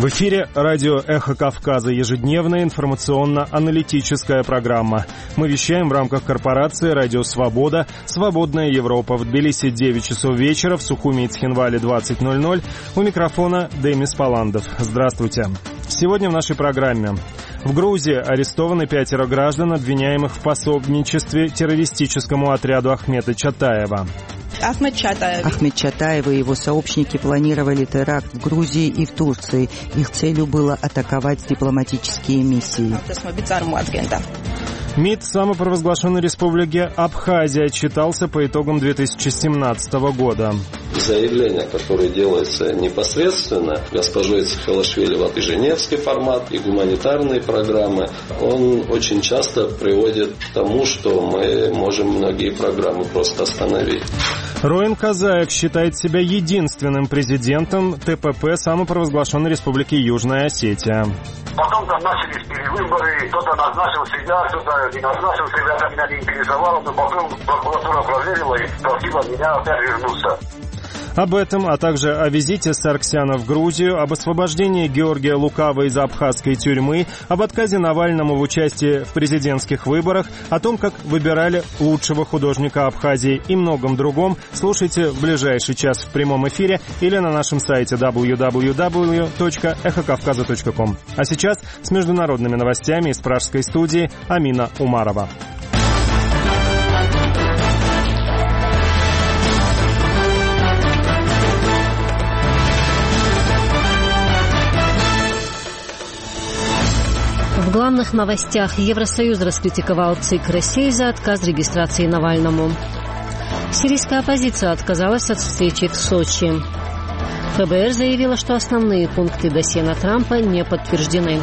В эфире радио «Эхо Кавказа», ежедневная информационно-аналитическая программа. Мы вещаем в рамках корпорации «Радио Свобода», «Свободная Европа». В Тбилиси 9 часов вечера, в Сухуми и Цхинвале 20:00. У микрофона Демис Паландов. Здравствуйте. Сегодня в нашей программе. В Грузии арестованы 5 граждан, обвиняемых в пособничестве террористическому отряду Ахмета Чатаева. Ахмед Чатаев и его сообщники планировали теракт в Грузии и в Турции. Их целью было атаковать дипломатические миссии. МИД самопровозглашенной республики Абхазия отчитался по итогам 2017 года. Заявление, которое делается непосредственно госпожой Цхелашвили, и Женевский формат, и гуманитарные программы, он очень часто приводит к тому, что мы можем многие программы просто остановить. Роин Казаев считает себя единственным президентом ТПП самопровозглашенной республики Южная Осетия. Потом там начались перевыборы, кто-то назначил себя, кто-то не назначил себя, это меня не интересовало, но потом прокуратура проверила и просила меня опять вернуться. Об этом, а также о визите Сарксяна в Грузию, об освобождении Георгия Лукава из абхазской тюрьмы, об отказе Навальному в участии в президентских выборах, о том, как выбирали лучшего художника Абхазии и многом другом, слушайте в ближайший час в прямом эфире или на нашем сайте www.эхокавказа.ком. А сейчас с международными новостями из пражской студии Амина Умарова. В главных новостях. Евросоюз раскритиковал ЦИК России за отказ регистрации Навальному. Сирийская оппозиция отказалась от встречи в Сочи. ФБР заявило, что основные пункты досье на Трампа не подтверждены.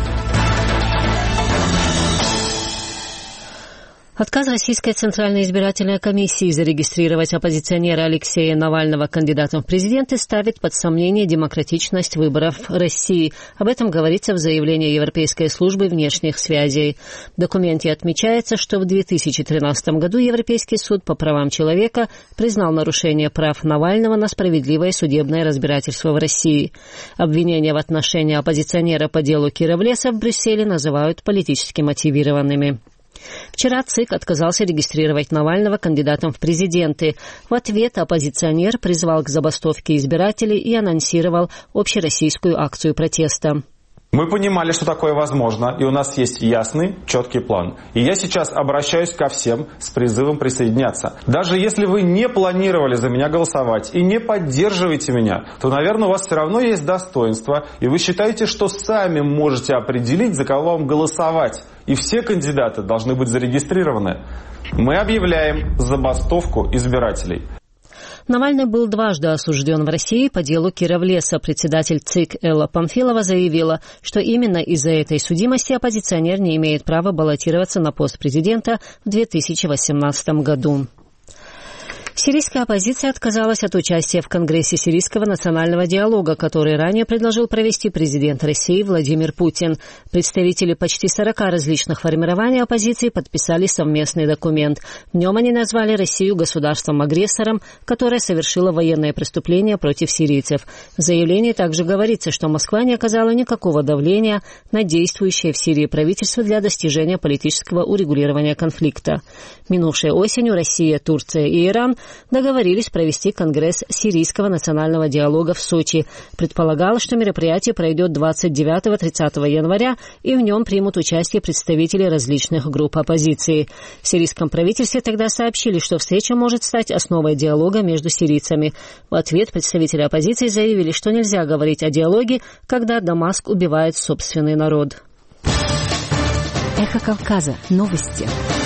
Отказ Российской Центральной избирательной комиссии зарегистрировать оппозиционера Алексея Навального кандидатом в президенты ставит под сомнение демократичность выборов России. Об этом говорится в заявлении Европейской службы внешних связей. В документе отмечается, что в 2013 году Европейский суд по правам человека признал нарушение прав Навального на справедливое судебное разбирательство в России. Обвинения в отношении оппозиционера по делу Кировлеса в Брюсселе называют политически мотивированными. Вчера ЦИК отказался регистрировать Навального кандидатом в президенты. В ответ оппозиционер призвал к забастовке избирателей и анонсировал общероссийскую акцию протеста. Мы понимали, что такое возможно, и у нас есть ясный, четкий план. И я сейчас обращаюсь ко всем с призывом присоединяться. Даже если вы не планировали за меня голосовать и не поддерживаете меня, то, наверное, у вас все равно есть достоинство, и вы считаете, что сами можете определить, за кого вам голосовать. И все кандидаты должны быть зарегистрированы. Мы объявляем забастовку избирателей. Навальный был дважды осужден в России по делу Кировлеса. Председатель ЦИК Элла Памфилова заявила, что именно из-за этой судимости оппозиционер не имеет права баллотироваться на пост президента в 2018 году. Сирийская оппозиция отказалась от участия в Конгрессе Сирийского национального диалога, который ранее предложил провести президент России Владимир Путин. Представители почти 40 различных формирований оппозиции подписали совместный документ. В нем они назвали Россию государством-агрессором, которое совершило военные преступления против сирийцев. В заявлении также говорится, что Москва не оказала никакого давления на действующее в Сирии правительство для достижения политического урегулирования конфликта. Минувшей осенью Россия, Турция и Иран договорились провести Конгресс Сирийского национального диалога в Сочи. Предполагалось, что мероприятие пройдет 29-30 января, и в нем примут участие представители различных групп оппозиции. В сирийском правительстве тогда сообщили, что встреча может стать основой диалога между сирийцами. В ответ представители оппозиции заявили, что нельзя говорить о диалоге, когда Дамаск убивает собственный народ. Эхо Кавказа. Новости.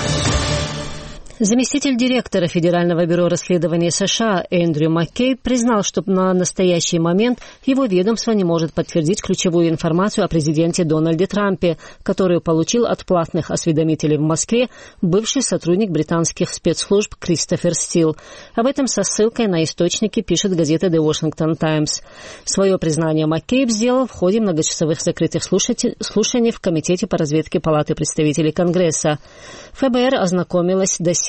Заместитель директора Федерального бюро расследований США Эндрю Маккейб признал, что на настоящий момент его ведомство не может подтвердить ключевую информацию о президенте Дональде Трампе, которую получил от платных осведомителей в Москве бывший сотрудник британских спецслужб Кристофер Стил. Об этом со ссылкой на источники пишет газета The Washington Times. Свое признание Маккейб сделал в ходе многочасовых закрытых слушаний в Комитете по разведке Палаты представителей Конгресса. ФБР ознакомилась с досье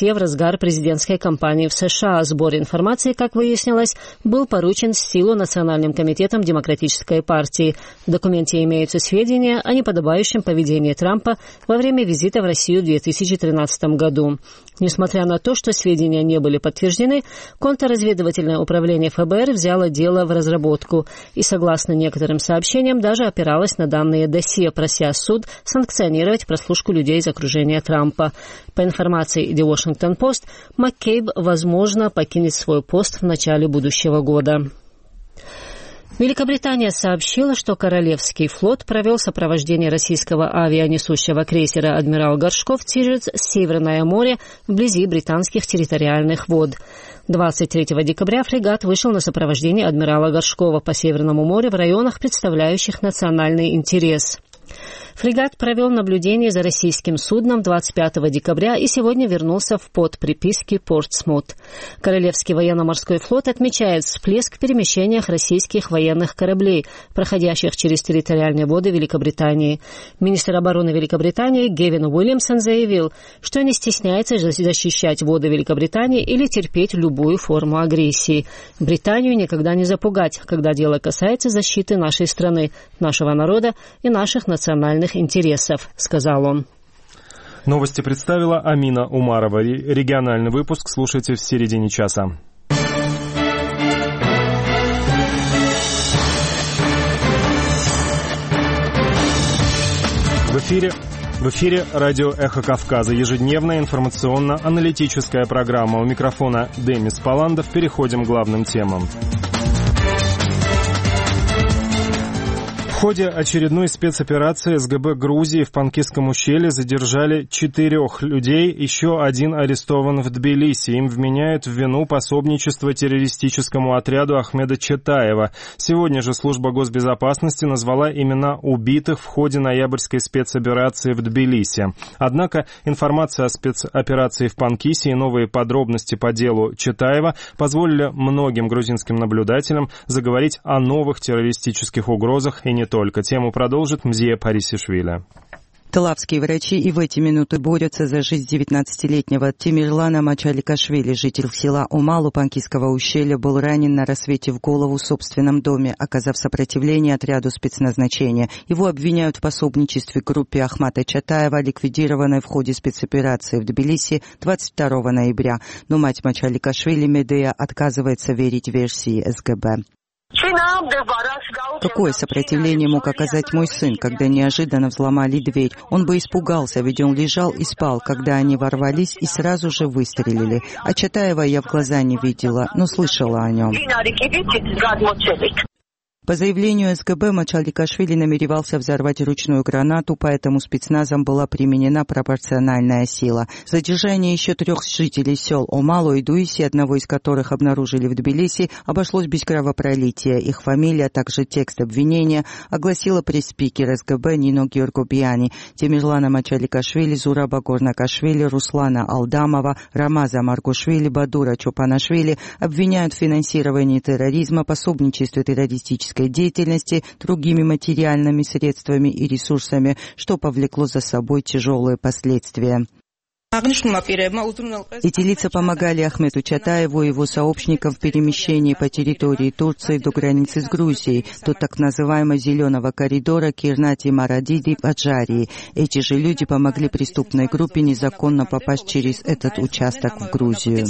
Россия в разгар президентской кампании в США. Сбор информации, как выяснилось, был поручен в силу Национальным комитетом Демократической партии. В документе имеются сведения о неподобающем поведении Трампа во время визита в Россию в 2013 году. Несмотря на то, что сведения не были подтверждены, контрразведывательное управление ФБР взяло дело в разработку и, согласно некоторым сообщениям, даже опиралось на данные досье, прося суд санкционировать прослушку людей из окружения Трампа. По информации The Washington Post, Маккейб, возможно, покинет свой пост в начале будущего года. Великобритания сообщила, что Королевский флот провел сопровождение российского авианесущего крейсера «Адмирал Горшков» через Северное море вблизи британских территориальных вод. 23 декабря фрегат вышел на сопровождение «Адмирала Горшкова» по Северному морю в районах, представляющих национальный интерес. Фрегат провел наблюдение за российским судном 25 декабря и сегодня вернулся в порт приписки Портсмут. Королевский военно-морской флот отмечает всплеск в перемещениях российских военных кораблей, проходящих через территориальные воды Великобритании. Министр обороны Великобритании Гевин Уильямсон заявил, что не стесняется защищать воды Великобритании или терпеть любую форму агрессии. Британию никогда не запугать, когда дело касается защиты нашей страны, нашего народа и наших национальных интересов, сказал он. Новости представила Амина Умарова. Региональный выпуск слушайте в середине часа. В эфире радио «Эхо Кавказа». Ежедневная информационно-аналитическая программа. У микрофона Демис Паландов. Переходим к главным темам. В ходе очередной спецоперации СГБ Грузии в Панкисском ущелье задержали 4 людей, еще один арестован в Тбилиси. Им вменяют в вину пособничество террористическому отряду Ахмеда Чатаева. Сегодня же служба госбезопасности назвала имена убитых в ходе ноябрьской спецоперации в Тбилиси. Однако информация о спецоперации в Панкисе и новые подробности по делу Чатаева позволили многим грузинским наблюдателям заговорить о новых террористических угрозах и не только. Тему продолжит Мзия Парисишвили. Талавские врачи и в эти минуты борются за жизнь 19-летнего Тимирлана Мачаликашвили. Житель села Умалу Панкисского ущелья был ранен на рассвете в голову в собственном доме, оказав сопротивление отряду спецназначения. Его обвиняют в пособничестве группе Ахмата Чатаева, ликвидированной в ходе спецоперации в Тбилиси 22 ноября. Но мать Мачаликашвили Медея отказывается верить версии СГБ. Какое сопротивление мог оказать мой сын, когда неожиданно взломали дверь? Он бы испугался, ведь он лежал и спал, когда они ворвались и сразу же выстрелили. А Чатаева я в глаза не видела, но слышала о нем. По заявлению СГБ, Мачаликашвили намеревался взорвать ручную гранату, поэтому спецназом была применена пропорциональная сила. Задержание еще 3 жителей сел Омалу и Дуиси, одного из которых обнаружили в Тбилиси, обошлось без кровопролития. Их фамилия, а также текст обвинения огласила пресс-спикер СГБ Нино Георгобияни. Тимирлана Мачаликашвили, Зураба Горнакашвили, Руслана Алдамова, Рамаза Маргушвили, Бадура Чопанашвили обвиняют в финансировании терроризма, пособничестве террористической деятельности другими материальными средствами и ресурсами, что повлекло за собой тяжелые последствия. Эти лица помогали Ахмету Чатаеву и его сообщникам в перемещении по территории Турции до границы с Грузией, до так называемого «зеленого коридора» Кирнати-Марадиди в Аджарии. Эти же люди помогли преступной группе незаконно попасть через этот участок в Грузию.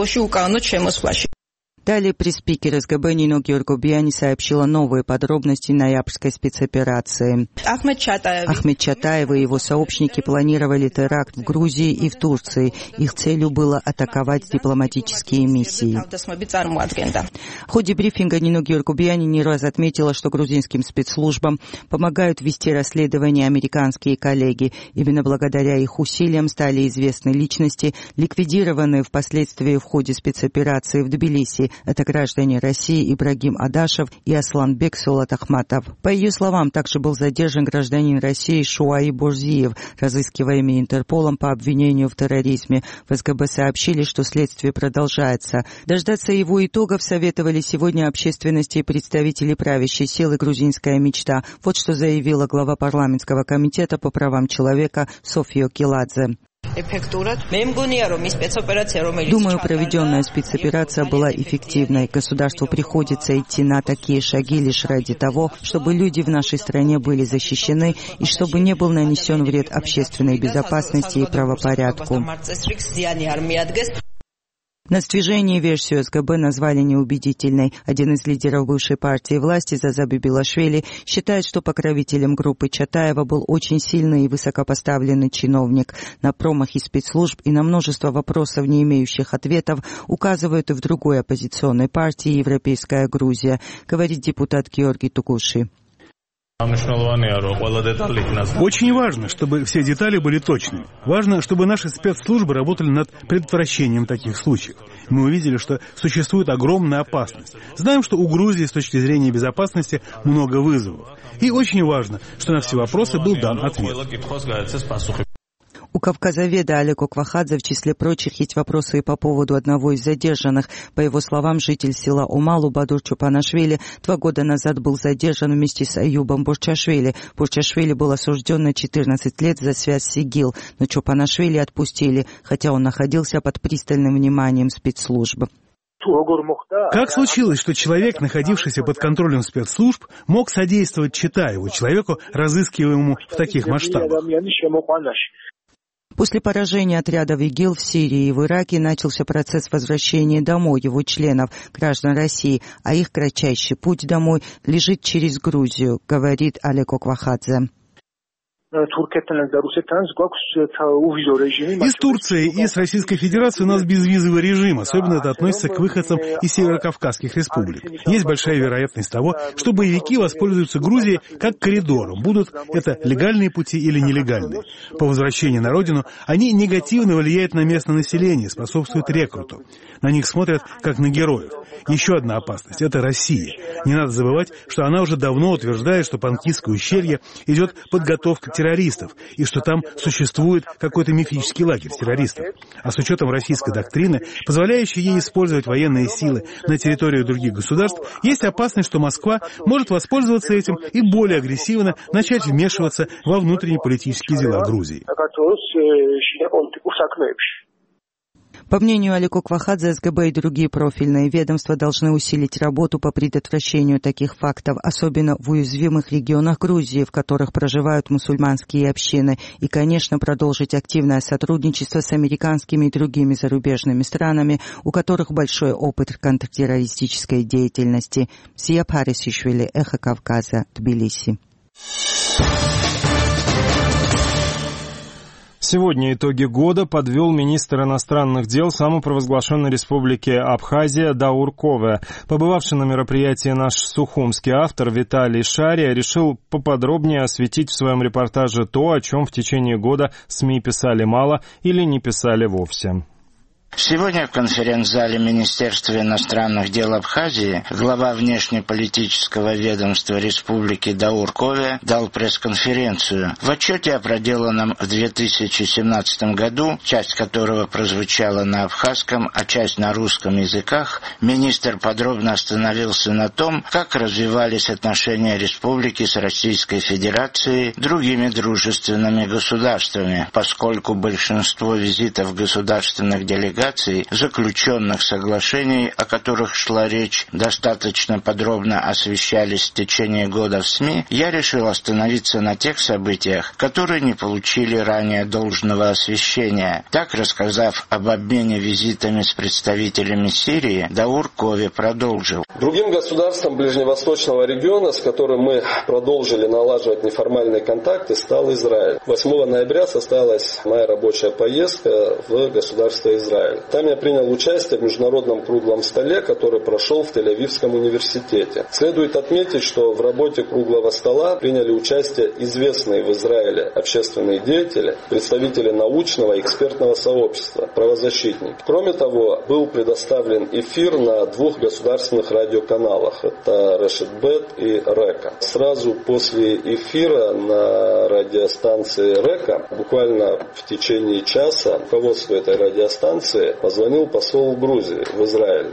Далее пресс-спикер СГБ Нино Георгобияни сообщила новые подробности ноябрьской спецоперации. Ахмед Чатаев и его сообщники планировали теракт в Грузии и в Турции. Их целью было атаковать дипломатические миссии. В ходе брифинга Нино Георгобияни не раз отметила, что грузинским спецслужбам помогают вести расследование американские коллеги. Именно благодаря их усилиям стали известны личности, ликвидированные впоследствии в ходе спецоперации в Тбилиси. Это граждане России Ибрагим Адашев и Асланбек Сулатахматов. По ее словам, также был задержан гражданин России Шуаи Борзиев, разыскиваемый Интерполом по обвинению в терроризме. В СГБ сообщили, что следствие продолжается. Дождаться его итогов советовали сегодня общественности и представители правящей силы «Грузинская мечта». Вот что заявила глава парламентского комитета по правам человека София Киладзе. Думаю, проведенная спецоперация была эффективной. Государству приходится идти на такие шаги лишь ради того, чтобы люди в нашей стране были защищены и чтобы не был нанесен вред общественной безопасности и правопорядку. На свежение версию СГБ назвали неубедительной. Один из лидеров бывшей партии власти Заза Бибилашвили считает, что покровителем группы Чатаева был очень сильный и высокопоставленный чиновник. На промахи спецслужб и на множество вопросов, не имеющих ответов, указывают и в другой оппозиционной партии «Европейская Грузия», говорит депутат Георгий Тугуши. Очень важно, чтобы все детали были точными. Важно, чтобы наши спецслужбы работали над предотвращением таких случаев. Мы увидели, что существует огромная опасность. Знаем, что у Грузии с точки зрения безопасности много вызовов. И очень важно, что на все вопросы был дан ответ. У кавказоведа Алеко Квахадзе, в числе прочих, есть вопросы и по поводу одного из задержанных. По его словам, житель села Умалу Бадур Чупанашвили 2 года назад был задержан вместе с Аюбом Борчашвили. Борчашвили был осужден на 14 лет за связь с ИГИЛ, но Чупанашвили отпустили, хотя он находился под пристальным вниманием спецслужб. Как случилось, что человек, находившийся под контролем спецслужб, мог содействовать Чатаеву, человеку, разыскиваемому в таких масштабах? После поражения отрядов ИГИЛ в Сирии и в Ираке начался процесс возвращения домой его членов, граждан России, а их кратчайший путь домой лежит через Грузию, говорит Алеко Квахадзе. И с Турцией, и с Российской Федерацией у нас безвизовый режим, особенно это относится к выходцам из северокавказских республик. Есть большая вероятность того, что боевики воспользуются Грузией как коридором, будут это легальные пути или нелегальные. По возвращении на родину они негативно влияют на местное население, способствуют рекруту. На них смотрят как на героев. Еще одна опасность – это Россия. Не надо забывать, что она уже давно утверждает, что по Анкийское ущелье идет подготовка террористов, и что там существует какой-то мифический лагерь террористов. А с учетом российской доктрины, позволяющей ей использовать военные силы на территории других государств, есть опасность, что Москва может воспользоваться этим и более агрессивно начать вмешиваться во внутренние политические дела Грузии. По мнению Алеко Квахадзе, СГБ и другие профильные ведомства должны усилить работу по предотвращению таких фактов, особенно в уязвимых регионах Грузии, в которых проживают мусульманские общины, и, конечно, продолжить активное сотрудничество с американскими и другими зарубежными странами, у которых большой опыт контртеррористической деятельности. Сия Парисишвили, Эхо Кавказа, Тбилиси. Сегодня итоги года подвел министр иностранных дел самопровозглашенной республики Абхазия Даур Кове. Побывавший на мероприятии наш сухумский автор Виталий Шария решил поподробнее осветить в своем репортаже то, о чем в течение года СМИ писали мало или не писали вовсе. Сегодня в конференц-зале Министерства иностранных дел Абхазии глава внешнеполитического ведомства республики Даур Кове дал пресс-конференцию. В отчете о проделанном в 2017 году, часть которого прозвучала на абхазском, а часть на русском языках, министр подробно остановился на том, как развивались отношения республики с Российской Федерацией, другими дружественными государствами, поскольку большинство визитов государственных делегаций, заключенных соглашений, о которых шла речь, достаточно подробно освещались в течение года в СМИ, я решил остановиться на тех событиях, которые не получили ранее должного освещения. Так, рассказав об обмене визитами с представителями Сирии, Даур Кове продолжил. Другим государством ближневосточного региона, с которым мы продолжили налаживать неформальные контакты, стал Израиль. 8 ноября состоялась моя рабочая поездка в государство Израиль. Там я принял участие в международном круглом столе, который прошел в Тель-Авивском университете. Следует отметить, что в работе круглого стола приняли участие известные в Израиле общественные деятели, представители научного и экспертного сообщества, правозащитники. Кроме того, был предоставлен эфир на 2 государственных радиоканалах. Это Решет Бет и Река. Сразу после эфира на радиостанции Река, буквально в течение часа, руководство этой радиостанции Тбилиси позвонил посол Грузии в Израиль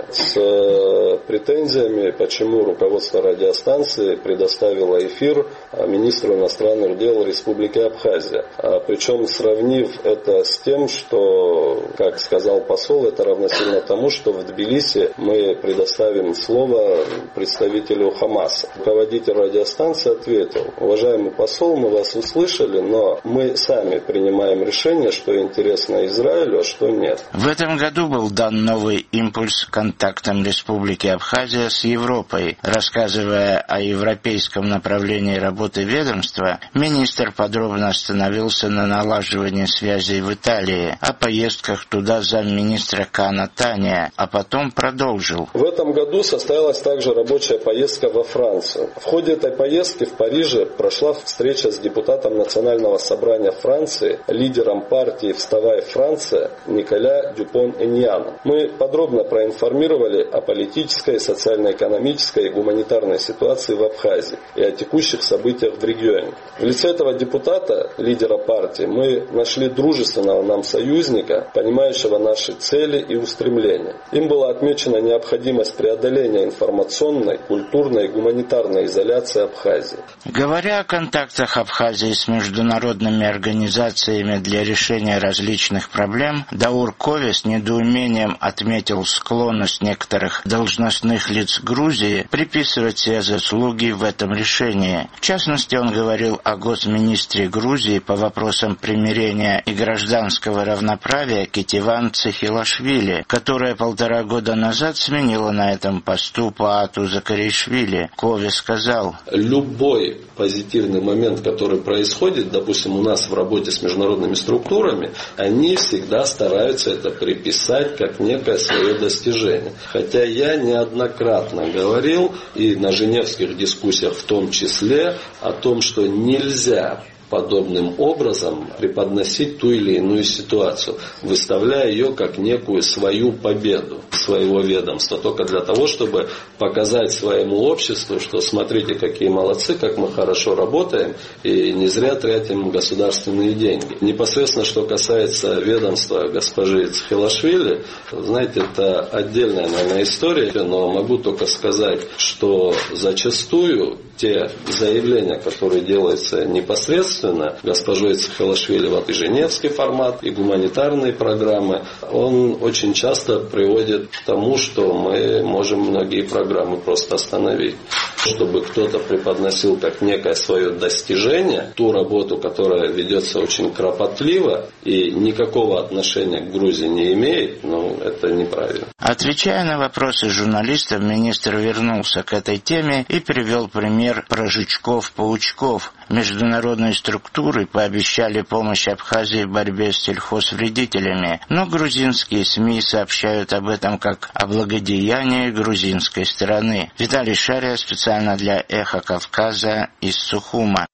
с претензиями, почему руководство радиостанции предоставило эфир министру иностранных дел Республики Абхазия. Причем сравнив это с тем, что, как сказал посол, это равносильно тому, что в Тбилиси мы предоставим слово представителю Хамаса. Руководитель радиостанции ответил: уважаемый посол, мы вас услышали, но мы сами принимаем решение, что интересно Израилю, а что нет. В этом году был дан новый импульс контактам Республики Абхазия с Европой. Рассказывая о европейском направлении работы ведомства, министр подробно остановился на налаживании связей в Италии, о поездках туда замминистра Кана Таня, а потом продолжил. В этом году состоялась также рабочая поездка во Францию. В ходе этой поездки в Париже прошла встреча с депутатом Национального собрания Франции, лидером партии «Вставай, Франция» Николя Дюпон-Эньяном. Мы подробно проинформировали о политической, социально-экономической и гуманитарной ситуации в Абхазии и о текущих событиях в регионе. В лице этого депутата, лидера партии, мы нашли дружественного нам союзника, понимающего наши цели и устремления. Им была отмечена необходимость преодоления информационной, культурной и гуманитарной изоляции Абхазии. Говоря о контактах Абхазии с международными организациями для решения различных проблем, Даур Кове с недоумением отметил склонность некоторых должностных лиц Грузии приписывать себе заслуги в этом решении. В частности, он говорил о госминистре Грузии по вопросам примирения и гражданского равноправия Кетиван Цехилашвили, которая 1,5 года назад сменила на этом посту Паату Закаришвили. Кове сказал: любой позитивный момент, который происходит, допустим, у нас в работе с международными структурами, они всегда стараются это приписать как некое свое достижение. Хотя я неоднократно говорил, и на женевских дискуссиях в том числе, о том, что нельзя подобным образом преподносить ту или иную ситуацию, выставляя ее как некую свою победу своего ведомства, только для того, чтобы показать своему обществу, что смотрите, какие молодцы, как мы хорошо работаем, и не зря тратим государственные деньги. Непосредственно, что касается ведомства госпожи Цехилашвили, знаете, это отдельная, наверное, история, но могу только сказать, что зачастую те заявления, которые делаются непосредственно госпожой Цехилашвили, вот и Женевский формат, и гуманитарные программы, он очень часто приводит к тому, что мы можем многие программы просто остановить. Чтобы кто-то преподносил как некое свое достижение ту работу, которая ведется очень кропотливо и никакого отношения к Грузии не имеет, это неправильно. Отвечая на вопросы журналистов, министр вернулся к этой теме и привел пример про жучков-паучков. Международные структуры пообещали помощь Абхазии в борьбе с сельхозвредителями, но грузинские СМИ сообщают об этом как о благодеянии грузинской стороны. Виталий Шария специально для «Эхо Кавказа» из Сухума.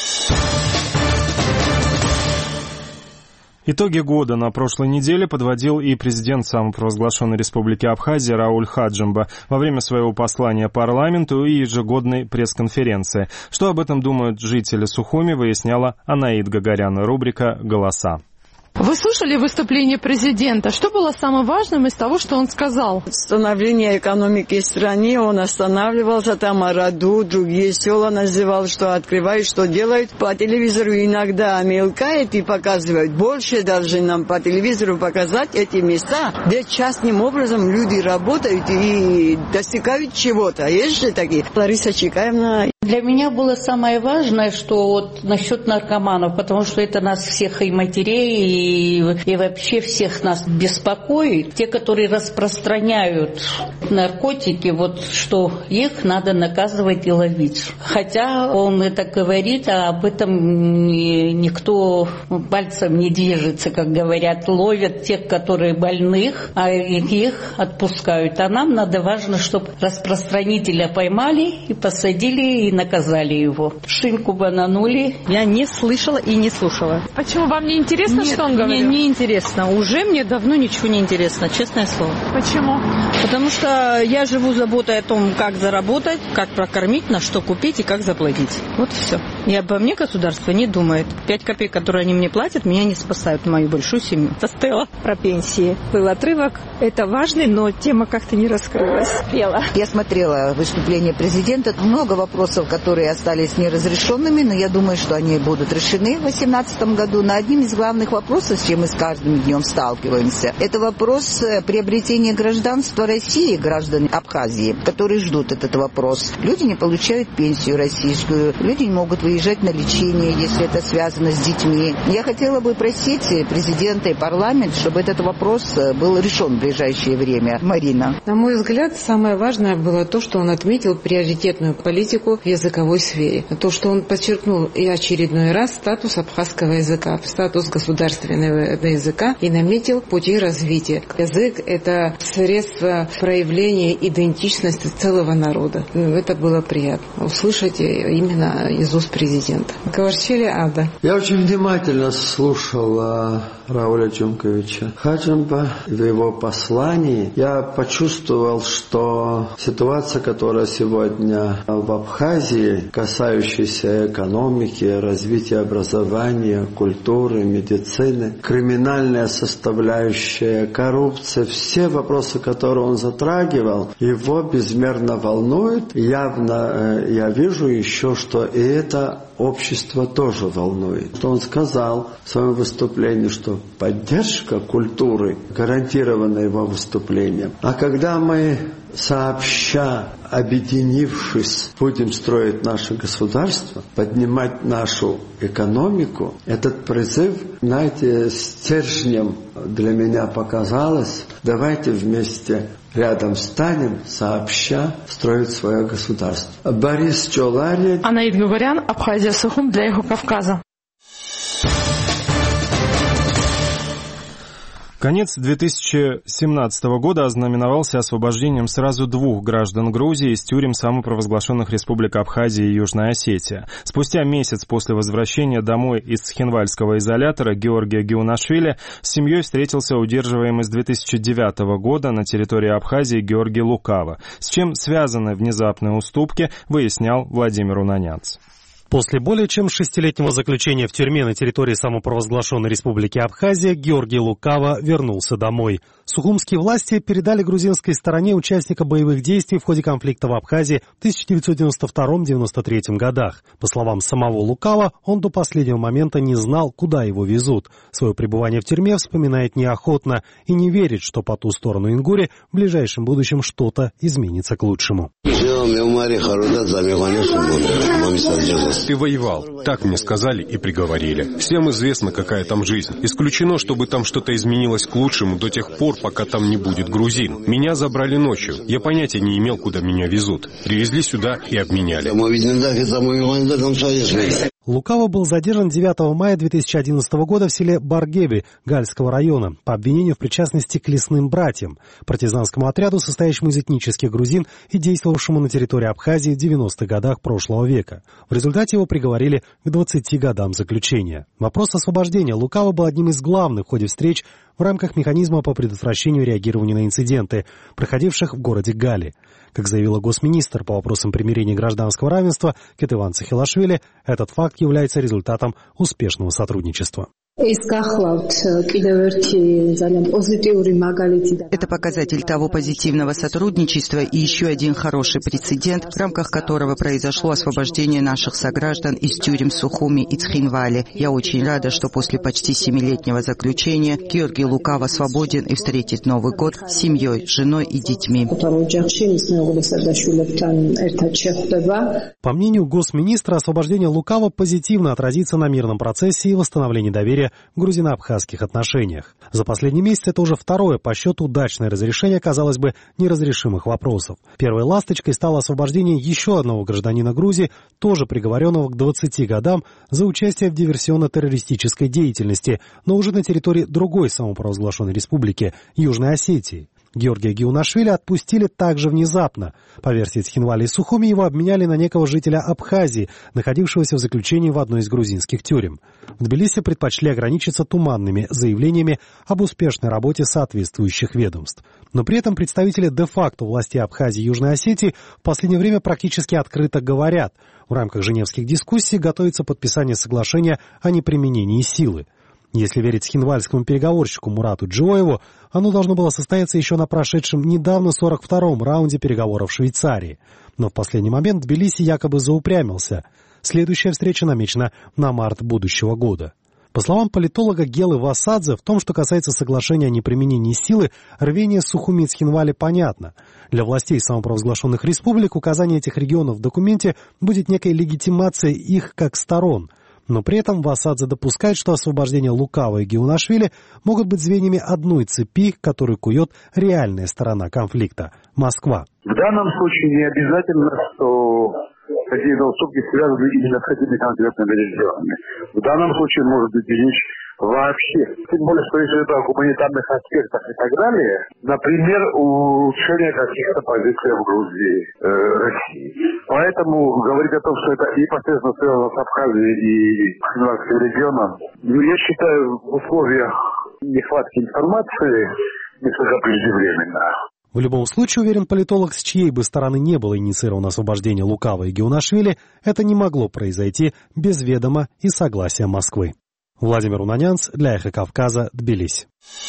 Итоги года на прошлой неделе подводил и президент самопровозглашенной Республики Абхазия Рауль Хаджимба во время своего послания парламенту и ежегодной пресс-конференции. Что об этом думают жители Сухуми, выясняла Анаид Гагарян. Рубрика «Голоса». Вы слушали выступление президента? Что было самым важным из того, что он сказал? Становление экономики в стране, он останавливался там, Араду, другие села называл, что открывают, что делают. По телевизору иногда мелькает и показывают. Больше должны нам по телевизору показать эти места, где частным образом люди работают и достигают чего-то. Есть же такие? Лариса Чикаевна. Для меня было самое важное, что вот насчет наркоманов, потому что это нас всех и матерей, и вообще всех нас беспокоит. Те, которые распространяют наркотики, вот что их надо наказывать и ловить. Хотя он это говорит, а об этом никто пальцем не движется, как говорят. Ловят тех, которые больных, а их отпускают. А нам важно, чтобы распространителя поймали и посадили, и наказали его. Шинку бананули. Я не слышала и не слушала. Почему? Вам не интересно, что он говорил? Мне не интересно. Уже мне давно ничего не интересно, честное слово. Почему? Потому что я живу заботой о том, как заработать, как прокормить, на что купить и как заплатить. Вот и все. И обо мне государство не думает. 5 копеек, которые они мне платят, меня не спасают, мою большую семью. Это Стелла. Про пенсии был отрывок. Это важный, но тема как-то не раскрылась. Пела. Я смотрела выступление президента. Много вопросов, которые остались неразрешенными, но я думаю, что они будут решены в 2018 году. Но одним из главных вопросов, с чем мы с каждым днем сталкиваемся, это вопрос приобретения гражданства России, граждан Абхазии, которые ждут этот вопрос. Люди не получают пенсию российскую, люди не могут выезжать на лечение, если это связано с детьми. Я хотела бы просить президента и парламент, чтобы этот вопрос был решен в ближайшее время. Марина. На мой взгляд, самое важное было то, что он отметил приоритетную политику в языковой сфере. То, что он подчеркнул и очередной раз статус абхазского языка, статус государственного языка и наметил пути развития. Язык – это средство проявления идентичности целого народа. Это было приятно услышать именно из уст президента. Каварчели Ада. Я очень внимательно слушал Рауля Джумковича Хаджимба в его послании. Я почувствовал, что ситуация, которая сегодня в Абхазии, касающаяся экономики, развития образования, культуры, медицины, криминальная составляющая, коррупция, все вопросы, которые он затрагивал, его безмерно волнует. Явно я вижу еще, что и это общество тоже волнует. Что он сказал в своем выступлении, что поддержка культуры гарантирована его выступлением. А когда мы сообща, объединившись, будем строить наше государство, поднимать нашу экономику, этот призыв, знаете, стержнем для меня показалось, давайте вместе рядом станем, сообща строить свое государство. Борис Чолари. Анаид Гугарян, Абхазия, Сухум для Кавказа. Конец 2017 года ознаменовался освобождением сразу 2 граждан Грузии из тюрем самопровозглашенных республик Абхазия и Южная Осетия. Спустя месяц после возвращения домой из Цхинвальского изолятора Георгия Геунашвили с семьей встретился удерживаемый с 2009 года на территории Абхазии Георгий Лукава. С чем связаны внезапные уступки, выяснял Владимир Унаняц. После более чем 6-летнего заключения в тюрьме на территории самопровозглашенной республики Абхазия Георгий Лукава вернулся домой. Сухумские власти передали грузинской стороне участника боевых действий в ходе конфликта в Абхазии в 1992-1993 годах. По словам самого Лукава, он до последнего момента не знал, куда его везут. Свое пребывание в тюрьме вспоминает неохотно и не верит, что по ту сторону Ингури в ближайшем будущем что-то изменится к лучшему. Ты воевал, так мне сказали и приговорили. Всем известно, какая там жизнь. Исключено, чтобы там что-то изменилось к лучшему до тех пор, пока там не будет грузин. Меня забрали ночью. Я понятия не имел, куда меня везут. Привезли сюда и обменяли. Лукава был задержан 9 мая 2011 года в селе Баргеби Гальского района по обвинению в причастности к лесным братьям, партизанскому отряду, состоящему из этнических грузин и действовавшему на территории Абхазии в 90-х годах прошлого века. В результате его приговорили к 20 годам заключения. Вопрос освобождения Лукава был одним из главных в ходе встреч в рамках механизма по предотвращению и реагированию на инциденты, проходивших в городе Гали. Как заявила госминистр по вопросам примирения и гражданского равенства Кетыван Цахилашвили, этот факт является результатом успешного сотрудничества. Это показатель того позитивного сотрудничества и еще один хороший прецедент, в рамках которого произошло освобождение наших сограждан из тюрем Сухуми и Цхинвали. Я очень рада, что после почти 7-летнего заключения Георгий Лукава свободен и встретит Новый год с семьей, женой и детьми. По мнению госминистра, освобождение Лукава позитивно отразится на мирном процессе и восстановлении доверия в грузино-абхазских отношениях. За последний месяц это уже второе по счету удачное разрешение, казалось бы, неразрешимых вопросов. Первой ласточкой стало освобождение еще одного гражданина Грузии, тоже приговоренного к 20 годам за участие в диверсионно-террористической деятельности, но уже на территории другой самопровозглашенной республики – Южной Осетии. Георгия Геунашвили отпустили также внезапно. По версии Цхинвали и Сухуми, его обменяли на некого жителя Абхазии, находившегося в заключении в одной из грузинских тюрем. В Тбилиси предпочли ограничиться туманными заявлениями об успешной работе соответствующих ведомств. Но при этом представители де-факто властей Абхазии и Южной Осетии в последнее время практически открыто говорят: в рамках женевских дискуссий готовится подписание соглашения о неприменении силы. Если верить цхинвальскому переговорщику Мурату Джиоеву, оно должно было состояться еще на прошедшем недавно 42-м раунде переговоров в Швейцарии. Но в последний момент Тбилиси якобы заупрямился. Следующая встреча намечена на март будущего года. По словам политолога Гелы Васадзе, в том, что касается соглашения о неприменении силы, рвение Сухуми и Цхинвали понятно. Для властей самопровозглашенных республик указание этих регионов в документе будет некой легитимацией их как сторон. Но при этом Васадзе допускает, что освобождение Лукава и Геунашвили могут быть звеньями одной цепи, которую кует реальная сторона конфликта – Москва. В данном случае не обязательно, что такие уступки связаны именно с этими конкретными регионами. В данном случае может быть речь вообще. Тем более, что речь идет о гуманитарных аспектах и так далее. Например, улучшение каких-то позиций в Грузии, России. Поэтому говорить о том, что это непосредственно связано с Абхазией и Цхинвальским регионом, я считаю, в условиях нехватки информации несколько преждевременно. В любом случае, уверен политолог, с чьей бы стороны не было инициировано освобождение Лукава и Геунашвили, это не могло произойти без ведома и согласия Москвы. Владимир Унанянц для Эхо Кавказа, Тбилиси.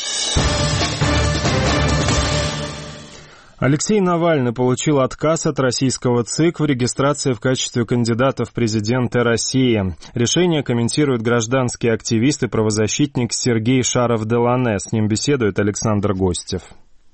Алексей Навальный получил отказ от российского ЦИК в регистрации в качестве кандидата в президенты России. Решение комментирует гражданский активист и правозащитник Сергей Шаров-Делане. С ним беседует Александр Гостев.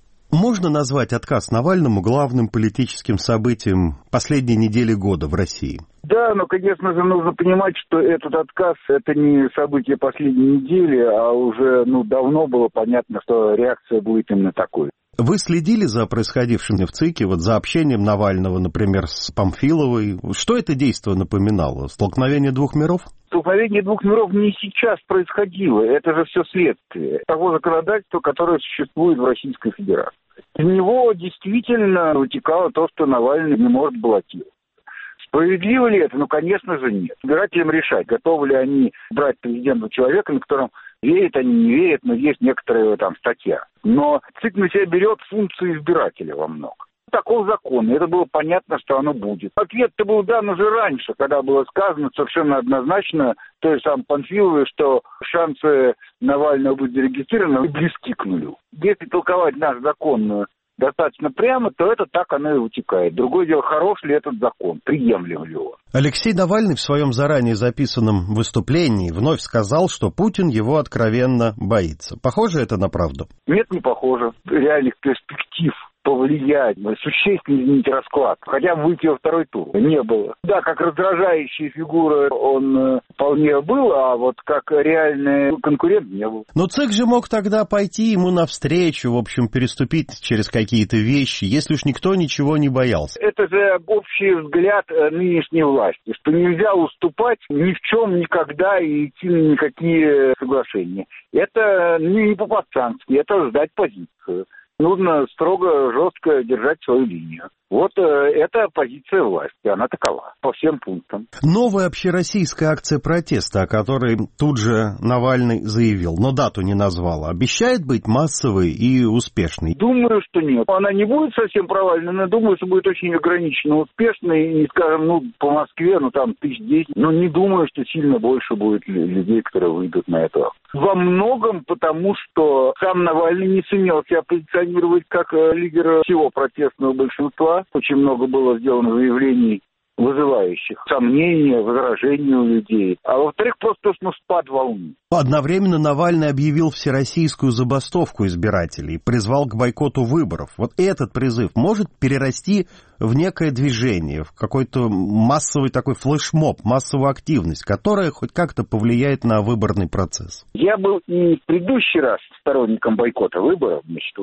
Можно назвать отказ Навальному главным политическим событием последней недели года в России? Да, но, конечно же, нужно понимать, что этот отказ – это не событие последней недели, а уже давно было понятно, что реакция будет именно такой. Вы следили за происходившим в ЦИКе, за общением Навального, например, с Памфиловой? Что это действо напоминало? Столкновение двух миров? Столкновение двух миров не сейчас происходило. Это же все следствие того законодательства, которое существует в Российской Федерации. Из него действительно вытекало то, что Навальный не может баллотироваться. Справедливо ли это? Конечно же, нет. Избирателям решать, готовы ли они брать президента человека, на котором верят они, не верят, но есть некоторая статья. Но ЦИК на себя берет функцию избирателя во многом. Таков закон, и это было понятно, что оно будет. Ответ-то был дан уже раньше, когда было сказано совершенно однозначно той самой Панфиловой, что шансы Навального быть зарегистрированным близки к нулю. Если толковать наш закон достаточно прямо, то это так оно и вытекает. Другое дело, хорош ли этот закон, приемлем ли он. Алексей Навальный в своем заранее записанном выступлении вновь сказал, что Путин его откровенно боится. Похоже это на правду? Нет, не похоже. Реальных перспектив повлиять, существенно изменить расклад, хотя бы выйти во второй тур не было. Да, как раздражающая фигура он вполне был, а вот как реальный конкурент не был. Но ЦИК же мог тогда пойти ему навстречу, в общем, переступить через какие-то вещи, если уж никто ничего не боялся. Это же общий взгляд нынешней власти, что нельзя уступать ни в чем, никогда и идти на никакие соглашения. Это не по-пацански, это сдать позицию. Нужно строго, жестко держать свою линию. Вот это позиция власти, она такова по всем пунктам. Новая общероссийская акция протеста, о которой тут же Навальный заявил, но дату не назвал, обещает быть массовой и успешной? Думаю, что нет. Она не будет совсем провальной, но думаю, что будет очень ограниченно успешной. И, скажем, по Москве, 1010. Но не думаю, что сильно больше будет людей, которые выйдут на эту акцию. Во многом потому, что сам Навальный не сумел себя позиционировать как лидер всего протестного большинства. Очень много было сделано заявлений, вызывающих сомнения, возражения у людей. А во-вторых, просто спад волны. Одновременно Навальный объявил всероссийскую забастовку избирателей и призвал к бойкоту выборов. Вот этот призыв может перерасти в некое движение, в какой-то массовый такой флешмоб, массовую активность, которая хоть как-то повлияет на выборный процесс. Я был и в предыдущий раз сторонником бойкота выборов,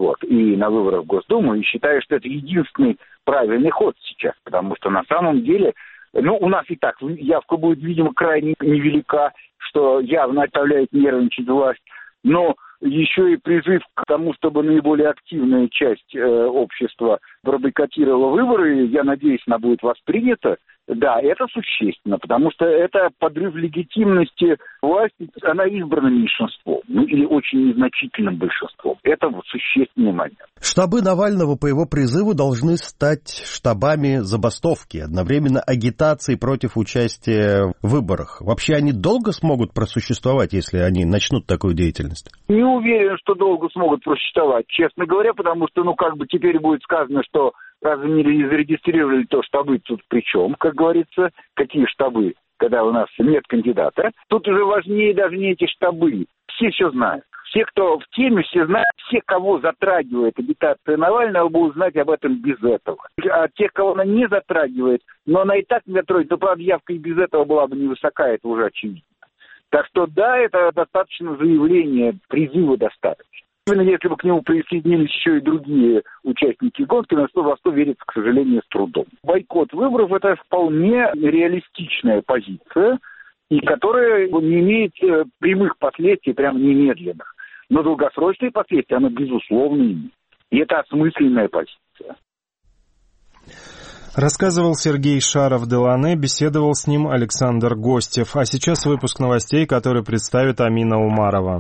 и на выборах в Госдуму, и считаю, что это единственный правильный ход сейчас, потому что на самом деле, у нас и так явка будет, видимо, крайне невелика, что явно оставляет нервничать власть, но еще и призыв к тому, чтобы наиболее активная часть общества пробойкотировала выборы, я надеюсь, она будет воспринята. Да, это существенно, потому что это подрыв легитимности власти, она избрана меньшинством, или очень незначительным большинством. Это вот существенный момент. Штабы Навального по его призыву должны стать штабами забастовки, одновременно агитации против участия в выборах. Вообще они долго смогут просуществовать, если они начнут такую деятельность? Не уверен, что долго смогут просуществовать, честно говоря, потому что, теперь будет сказано, что разве не зарегистрировали то штабы тут при чем, как говорится, какие штабы, когда у нас нет кандидата. Тут уже важнее даже не эти штабы. Все знают. Все, кто в теме, все знают, все, кого затрагивает агитация Навального, будут знать об этом без этого. А тех, кого она не затрагивает, но она и так не затрагивает, то, правда, явка и без этого была бы невысока, это уже очевидно. Так что да, это достаточно заявление, призыва достаточно. Если бы к нему присоединились еще и другие участники гонки, на 100 верится, к сожалению, с трудом. Бойкот выборов – это вполне реалистичная позиция, и которая не имеет прямых последствий, прям немедленных. Но долгосрочные последствия она, безусловно, имеет. И это осмысленная позиция. Рассказывал Сергей Шаров-Делане, беседовал с ним Александр Гостев. А сейчас выпуск новостей, который представит Амина Умарова.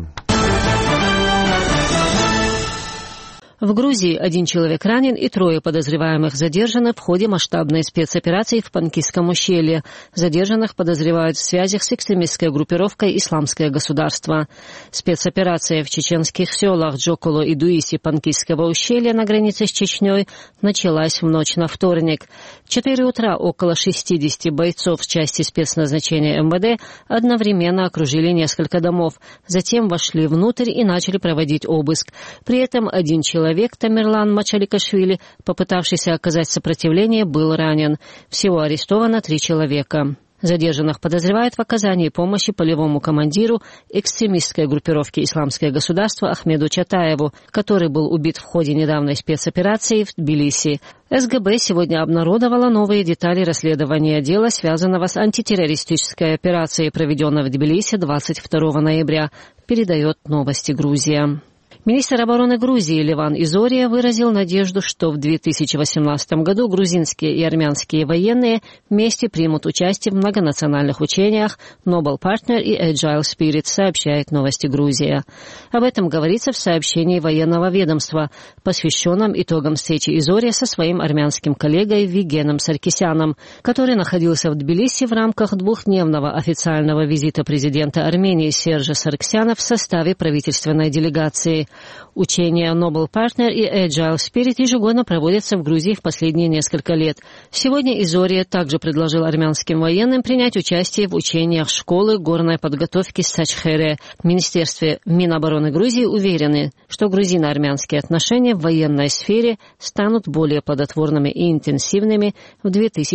В Грузии 1 человек ранен и 3 подозреваемых задержаны в ходе масштабной спецоперации в Панкисском ущелье. Задержанных подозревают в связях с экстремистской группировкой «Исламское государство». Спецоперация в чеченских селах Джоколо и Дуиси Панкисского ущелья на границе с Чечней началась в ночь на вторник. В 4 утра около 60 бойцов с части спецназначения МВД одновременно окружили несколько домов. Затем вошли внутрь и начали проводить обыск. При этом 1 человек, Тамерлан Мачаликашвили, попытавшийся оказать сопротивление, был ранен. Всего арестовано 3 человека. Задержанных подозревают в оказании помощи полевому командиру экстремистской группировки «Исламское государство» Ахмеду Чатаеву, который был убит в ходе недавней спецоперации в Тбилиси. СГБ сегодня обнародовала новые детали расследования дела, связанного с антитеррористической операцией, проведенной в Тбилиси 22 ноября, передает Новости Грузия. Министр обороны Грузии Леван Изория выразил надежду, что в 2018 году грузинские и армянские военные вместе примут участие в многонациональных учениях Noble Partner и Agile Spirit, сообщает Новости Грузия. Об этом говорится в сообщении военного ведомства, посвященном итогам встречи Изория со своим армянским коллегой Вигеном Саркисяном, который находился в Тбилиси в рамках 2-дневного официального визита президента Армении Сержа Саркисяна в составе правительственной делегации. Учения Noble Partner и Agile Spirit ежегодно проводятся в Грузии в последние несколько лет. Сегодня Изория также предложил армянским военным принять участие в учениях школы горной подготовки Сачхере. В Министерстве Минобороны Грузии уверены, что грузино-армянские отношения в военной сфере станут более плодотворными и интенсивными в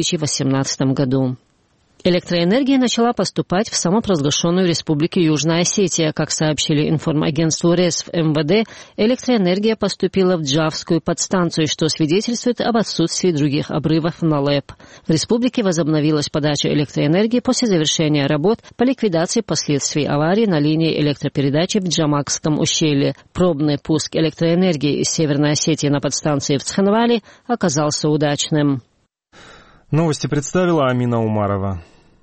2018 году. Электроэнергия начала поступать в самопровозглашенную Республику Южная Осетия. Как сообщили информагентству РЕС в МВД, электроэнергия поступила в Джавскую подстанцию, что свидетельствует об отсутствии других обрывов на ЛЭП. В республике возобновилась подача электроэнергии после завершения работ по ликвидации последствий аварии на линии электропередачи в Джамакском ущелье. Пробный пуск электроэнергии из Северной Осетии на подстанции в Цхинвале оказался удачным. Новости представила Амина Умарова.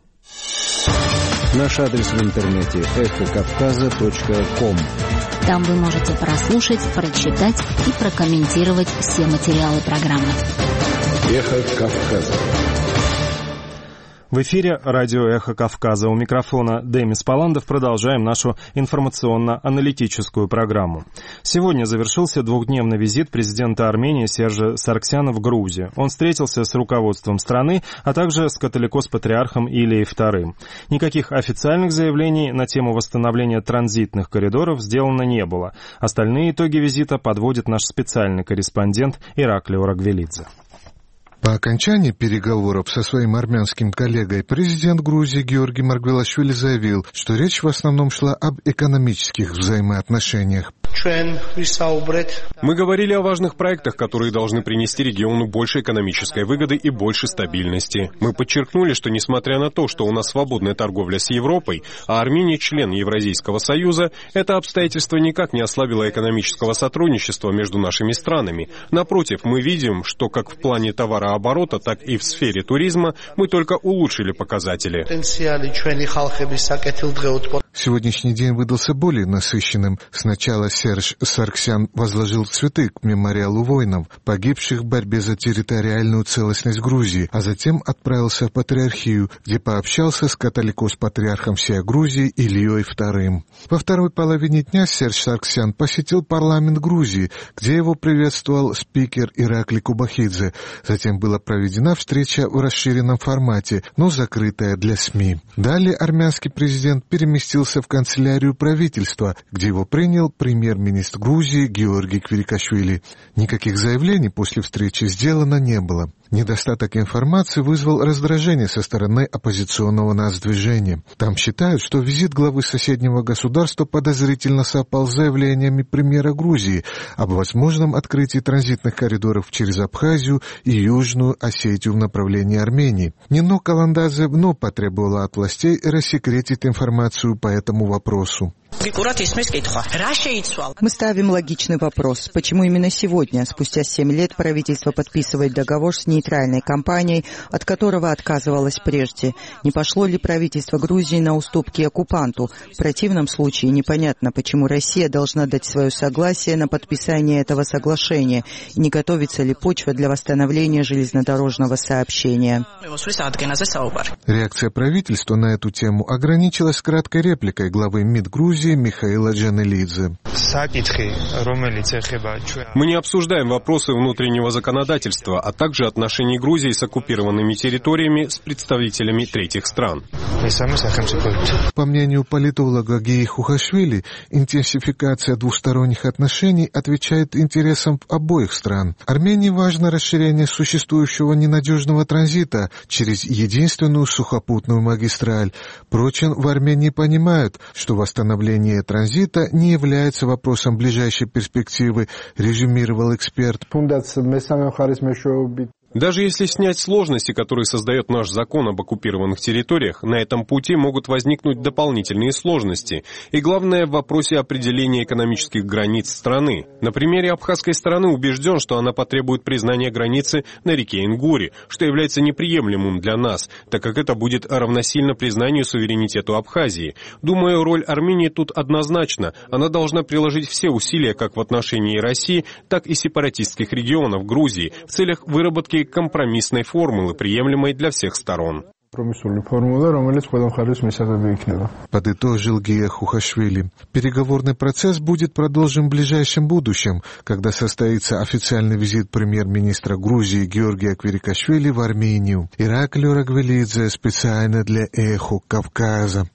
Наш адрес в интернете эхокавказа.ком. Там вы можете прослушать, прочитать и прокомментировать все материалы программы. Эхо Кавказа. В эфире радио «Эхо Кавказа». У микрофона Демис Паландов. Продолжаем нашу информационно-аналитическую программу. Сегодня завершился 2-дневный визит президента Армении Сержа Саркисяна в Грузию. Он встретился с руководством страны, а также с католикос-патриархом Илией II. Никаких официальных заявлений на тему восстановления транзитных коридоров сделано не было. Остальные итоги визита подводит наш специальный корреспондент Ираклио Рагвелидзе. По окончании переговоров со своим армянским коллегой президент Грузии Георгий Маргвелашвили заявил, что речь в основном шла об экономических взаимоотношениях. Мы говорили о важных проектах, которые должны принести региону больше экономической выгоды и больше стабильности. Мы подчеркнули, что несмотря на то, что у нас свободная торговля с Европой, а Армения член Евразийского союза, это обстоятельство никак не ослабило экономического сотрудничества между нашими странами. Напротив, мы видим, что как в плане товарооборота, так и в сфере туризма мы только улучшили показатели. Сегодняшний день выдался более насыщенным. Сначала Серж Саргсян возложил цветы к мемориалу воинов, погибших в борьбе за территориальную целостность Грузии, а затем отправился в Патриархию, где пообщался с католикос-патриархом всей Грузии Ильей II. Во второй половине дня Серж Саргсян посетил парламент Грузии, где его приветствовал спикер Ираклий Кубахидзе. Затем была проведена встреча в расширенном формате, но закрытая для СМИ. Далее армянский президент переместился в канцелярию правительства, где его принял премьер-министр Грузии Георгий Квирикашвили. Никаких заявлений после встречи сделано не было. Недостаток информации вызвал раздражение со стороны оппозиционного нацдвижения. Там считают, что визит главы соседнего государства подозрительно совпал с заявлениями премьера Грузии об возможном открытии транзитных коридоров через Абхазию и Южную Осетию в направлении Армении. Нино Каландадзе вновь потребовала от властей рассекретить информацию по этому вопросу. Мы ставим логичный вопрос. Почему именно сегодня, спустя 7 лет, правительство подписывает договор с нейтральной компанией, от которого отказывалось прежде? Не пошло ли правительство Грузии на уступки оккупанту? В противном случае непонятно, почему Россия должна дать свое согласие на подписание этого соглашения, и не готовится ли почва для восстановления железнодорожного сообщения. Реакция правительства на эту тему ограничилась краткой репликой главы МИД Грузии Михаила Джанелидзе. Мы не обсуждаем вопросы внутреннего законодательства, а также отношений Грузии с оккупированными территориями с представителями третьих стран. По мнению политолога Геи Хухашвили, интенсификация двусторонних отношений отвечает интересам обоих стран. Армении важно расширение существующего ненадежного транзита через единственную сухопутную магистраль. Впрочем, в Армении понимают, что восстановление транзита не является вопросом ближайшей перспективы, резюмировал эксперт. Даже если снять сложности, которые создает наш закон об оккупированных территориях, на этом пути могут возникнуть дополнительные сложности. И главное в вопросе определения экономических границ страны. На примере абхазской стороны убежден, что она потребует признания границы на реке Ингури, что является неприемлемым для нас, так как это будет равносильно признанию суверенитету Абхазии. Думаю, роль Армении тут однозначна. Она должна приложить все усилия как в отношении России, так и сепаратистских регионов Грузии в целях выработки компромиссной формулы, приемлемой для всех сторон. Подытожил Гея Хухашвили. Переговорный процесс будет продолжен в ближайшем будущем, когда состоится официальный визит премьер-министра Грузии Георгия Квирикашвили в Армению. Ираклий Рагвелидзе специально для «Эхо Кавказа».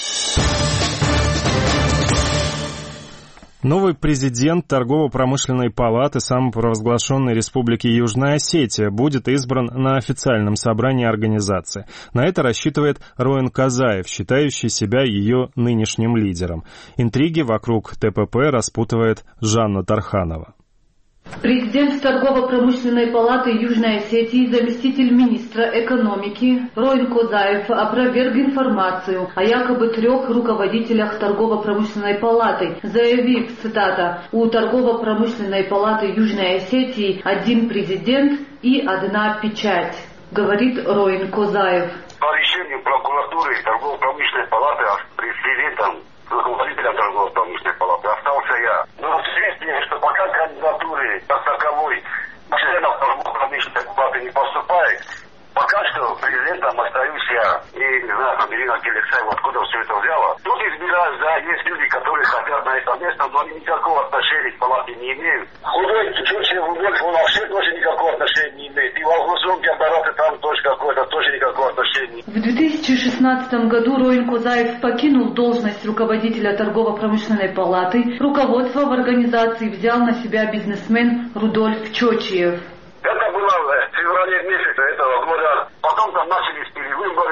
Новый президент Торгово-промышленной палаты самопровозглашенной Республики Южная Осетия будет избран на официальном собрании организации. На это рассчитывает Роин Козаев, считающий себя ее нынешним лидером. Интриги вокруг ТПП распутывает Жанна Тарханова. Президент Торгово-промышленной палаты Южной Осетии, заместитель министра экономики Роин Козаев опроверг информацию о якобы 3 руководителях Торгово-промышленной палаты, заявив, цитата, «У Торгово-промышленной палаты Южной Осетии 1 президент и 1 печать», говорит Роин Козаев. По решению прокуратуры Торгово-промышленной палаты президентом руководителем Торгово-промышленной палаты остался я. Но вследствие, что пока кандидатуры как таковой членов Торгово-промышленной палаты не поступает, пока что президентом остаюсь я. И не знаю, Ирина Келексаева откуда все это взяла. Тут избирают, да, есть люди, которые хотят на это место, но они никакого отношения к палате не имеют. Худой чуть-чуть он вообще тоже никакого отношения не имеет. И волгузонки аппараты там тоже какое-то, тоже никакого отношения. В 2016 году Роин Козаев покинул должность руководителя Торгово-промышленной палаты. Руководство в организации взял на себя бизнесмен Рудольф Чочиев. Это было в феврале месяце этого года. Потом там начались перевыборы, кто-то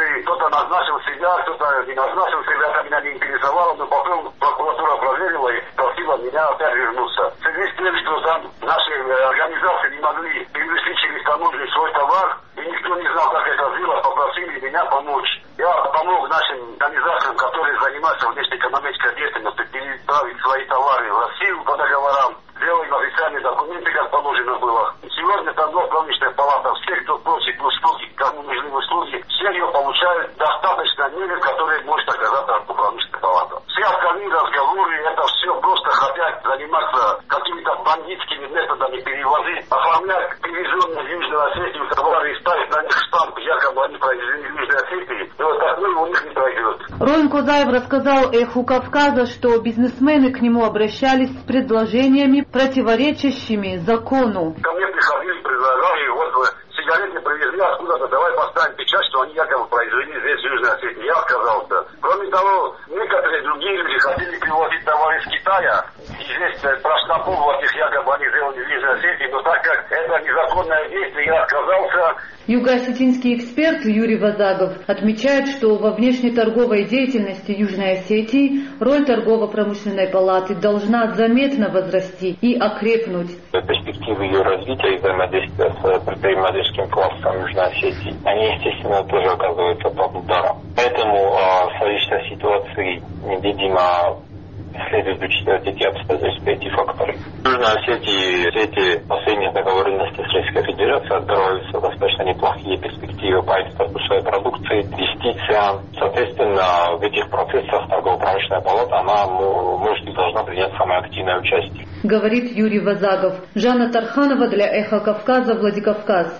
кто-то назначил себя, кто-то не назначил себя, это меня не интересовало, но потом прокуратура проверила и просила меня опять вернуться. В связи с тем, что там наши организации не могли перевести через таможню свой товар, и никто не знал, как это сделать, попросили меня помочь. Я помог нашим организациям, которые занимаются внешнеэкономической деятельностью, переправить свои товары в Россию по договорам, делаем официальные документы, как положено было. Сегодня торгово-промышленная палата, все, кто просит услуги, кому нужны услуги, все ее получают достаточно меры, которые может оказать торгово-промышленная палата. Все остальные разговоры, это все просто хотят заниматься какими-то бандитскими методами перевозить, оформлять привезенные в Южную Осетию товары и ставить на них штамп, якобы они произведены в Южной Осетии, и вот такое у них не пройдет. Роин Козаев рассказал «Эху Кавказа», что бизнесмены к нему обращались с предложениями, противоречащими закону. Ко мне приходили, предлагали, вот вы сигареты привезли откуда-то, давай поставим печать, что они якобы произвели здесь в Южной Осетии. Я отказался. Кроме того, некоторые другие люди хотели привозить товары из Китая, и здесь проштамповывать их, якобы они сделали в Южной Осетии, но так как это незаконное действие, я отказался. Юго-осетинский эксперт Юрий Вазагов отмечает, что во внешнеторговой деятельности Южной Осетии роль торгово-промышленной палаты должна заметно возрасти и окрепнуть. Перспективы ее развития и взаимодействия с предпринимательским классом Южной Осетии, они, естественно, тоже оказываются под ударом. Поэтому в сложившейся ситуации, видимо, следует учитывать эти обстоятельства, эти факторы. В Южной Осетии все эти последние договоренности с Российской Федерацией открываются достаточно неплохие перспективы по экспорту своей продукции, инвестициям. Соответственно, в этих процессах торгово-промышленная палата, она может и должна принять самое активное участие. Говорит Юрий Вазагов. Жанна Тарханова для «Эхо Кавказа», Владикавказ.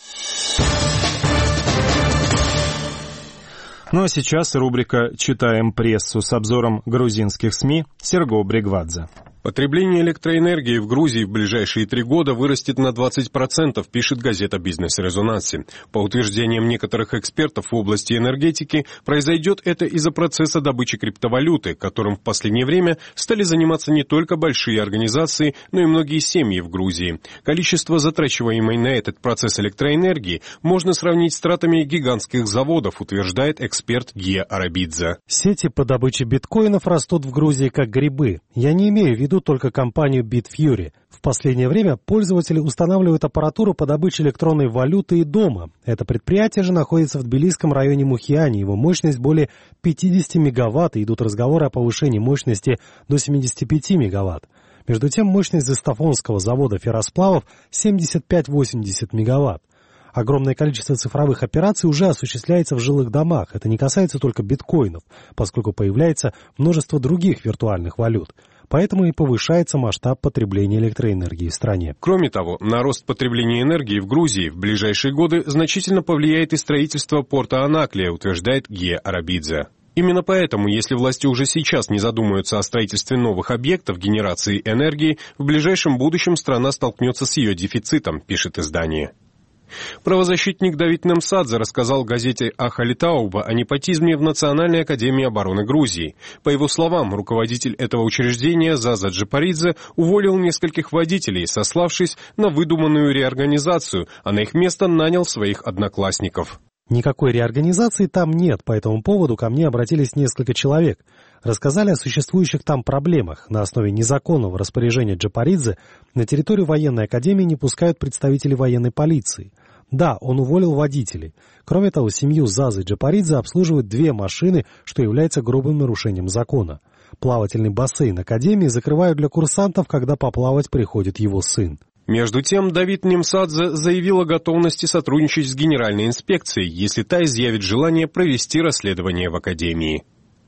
Ну а сейчас рубрика «Читаем прессу» с обзором грузинских СМИ Серго Бригвадзе. Потребление электроэнергии в Грузии в ближайшие 3 года вырастет на 20%, пишет газета «Бизнес-резонансе». По утверждениям некоторых экспертов в области энергетики, произойдет это из-за процесса добычи криптовалюты, которым в последнее время стали заниматься не только большие организации, но и многие семьи в Грузии. Количество затрачиваемой на этот процесс электроэнергии можно сравнить с тратами гигантских заводов, утверждает эксперт Гия Арабидзе. Сети по добыче биткоинов растут в Грузии как грибы. Я не имею в виду только компанию BitFury. В последнее время пользователи устанавливают аппаратуру по добыче электронной валюты и дома. Это предприятие же находится в тбилисском районе Мухиани. Его мощность более 50 мегаватт, и идут разговоры о повышении мощности до 75 мегаватт. Между тем, мощность застафонского завода ферросплавов 75-80 мегаватт. Огромное количество цифровых операций уже осуществляется в жилых домах. Это не касается только биткоинов, поскольку появляется множество других виртуальных валют. Поэтому и повышается масштаб потребления электроэнергии в стране. Кроме того, на рост потребления энергии в Грузии в ближайшие годы значительно повлияет и строительство порта Анаклия, утверждает Гия Арабидзе. Именно поэтому, если власти уже сейчас не задумаются о строительстве новых объектов генерации энергии, в ближайшем будущем страна столкнется с ее дефицитом, пишет издание. Правозащитник Давид Немсадзе рассказал газете «Ахалитауба» о непотизме в Национальной академии обороны Грузии. По его словам, руководитель этого учреждения Заза Джапаридзе уволил нескольких водителей, сославшись на выдуманную реорганизацию, а на их место нанял своих одноклассников. Никакой реорганизации там нет, по этому поводу ко мне обратились несколько человек. Рассказали о существующих там проблемах. На основе незаконного распоряжения Джапаридзе на территорию военной академии не пускают представителей военной полиции. Да, он уволил водителей. Кроме того, семью Зазы Джапаридзе обслуживают 2 машины, что является грубым нарушением закона. Плавательный бассейн академии закрывают для курсантов, когда поплавать приходит его сын. Между тем, Давид Немсадзе заявил о готовности сотрудничать с Генеральной инспекцией, если та изъявит желание провести расследование в академии.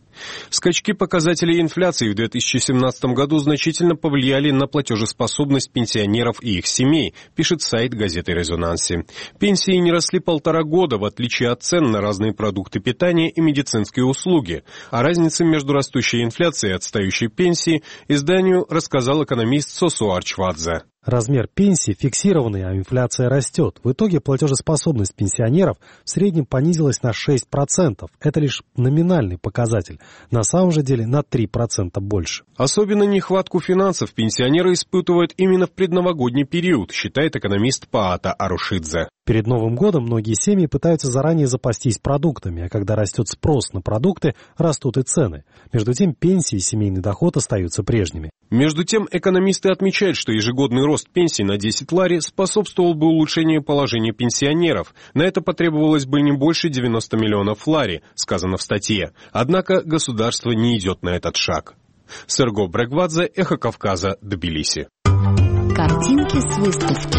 Скачки показателей инфляции в 2017 году значительно повлияли на платежеспособность пенсионеров и их семей, пишет сайт газеты «Резонансе». Пенсии не росли 1,5 года, в отличие от цен на разные продукты питания и медицинские услуги. О разнице между растущей инфляцией и отстающей пенсией изданию рассказал экономист Сосу Арчвадзе. Размер пенсии фиксированный, а инфляция растет. В итоге платежеспособность пенсионеров в среднем понизилась на 6%. Это лишь номинальный показатель. На самом же деле на 3% больше. Особенно нехватку финансов пенсионеры испытывают именно в предновогодний период, считает экономист Паата Арушидзе. Перед Новым годом многие семьи пытаются заранее запастись продуктами, а когда растет спрос на продукты, растут и цены. Между тем, пенсии и семейный доход остаются прежними. Между тем, экономисты отмечают, что ежегодный рост пенсий на 10 лари способствовал бы улучшению положения пенсионеров. На это потребовалось бы не больше 90 миллионов лари, сказано в статье. Однако государство не идет на этот шаг. Серго Брегвадзе, Эхо Кавказа, Тбилиси. Картинки с выставки.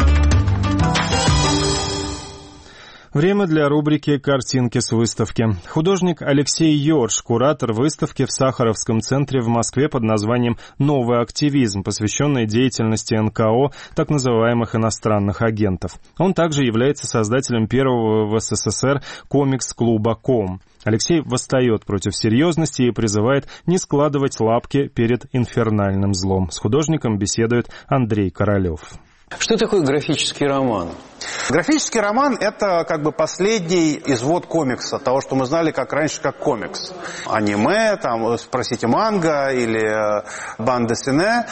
Время для рубрики «Картинки с выставки». Художник Алексей Йорш, куратор выставки в Сахаровском центре в Москве под названием «Новый активизм», посвященной деятельности НКО, так называемых иностранных агентов. Он также является создателем первого в СССР комикс-клуба «Ком». Алексей восстает против серьезности и призывает не складывать лапки перед инфернальным злом. С художником беседует Андрей Королев. Что такое графический роман? Графический роман – это как бы последний извод комикса, того, что мы знали как раньше, как комикс. Аниме, там, спросите, манга или бан-десине.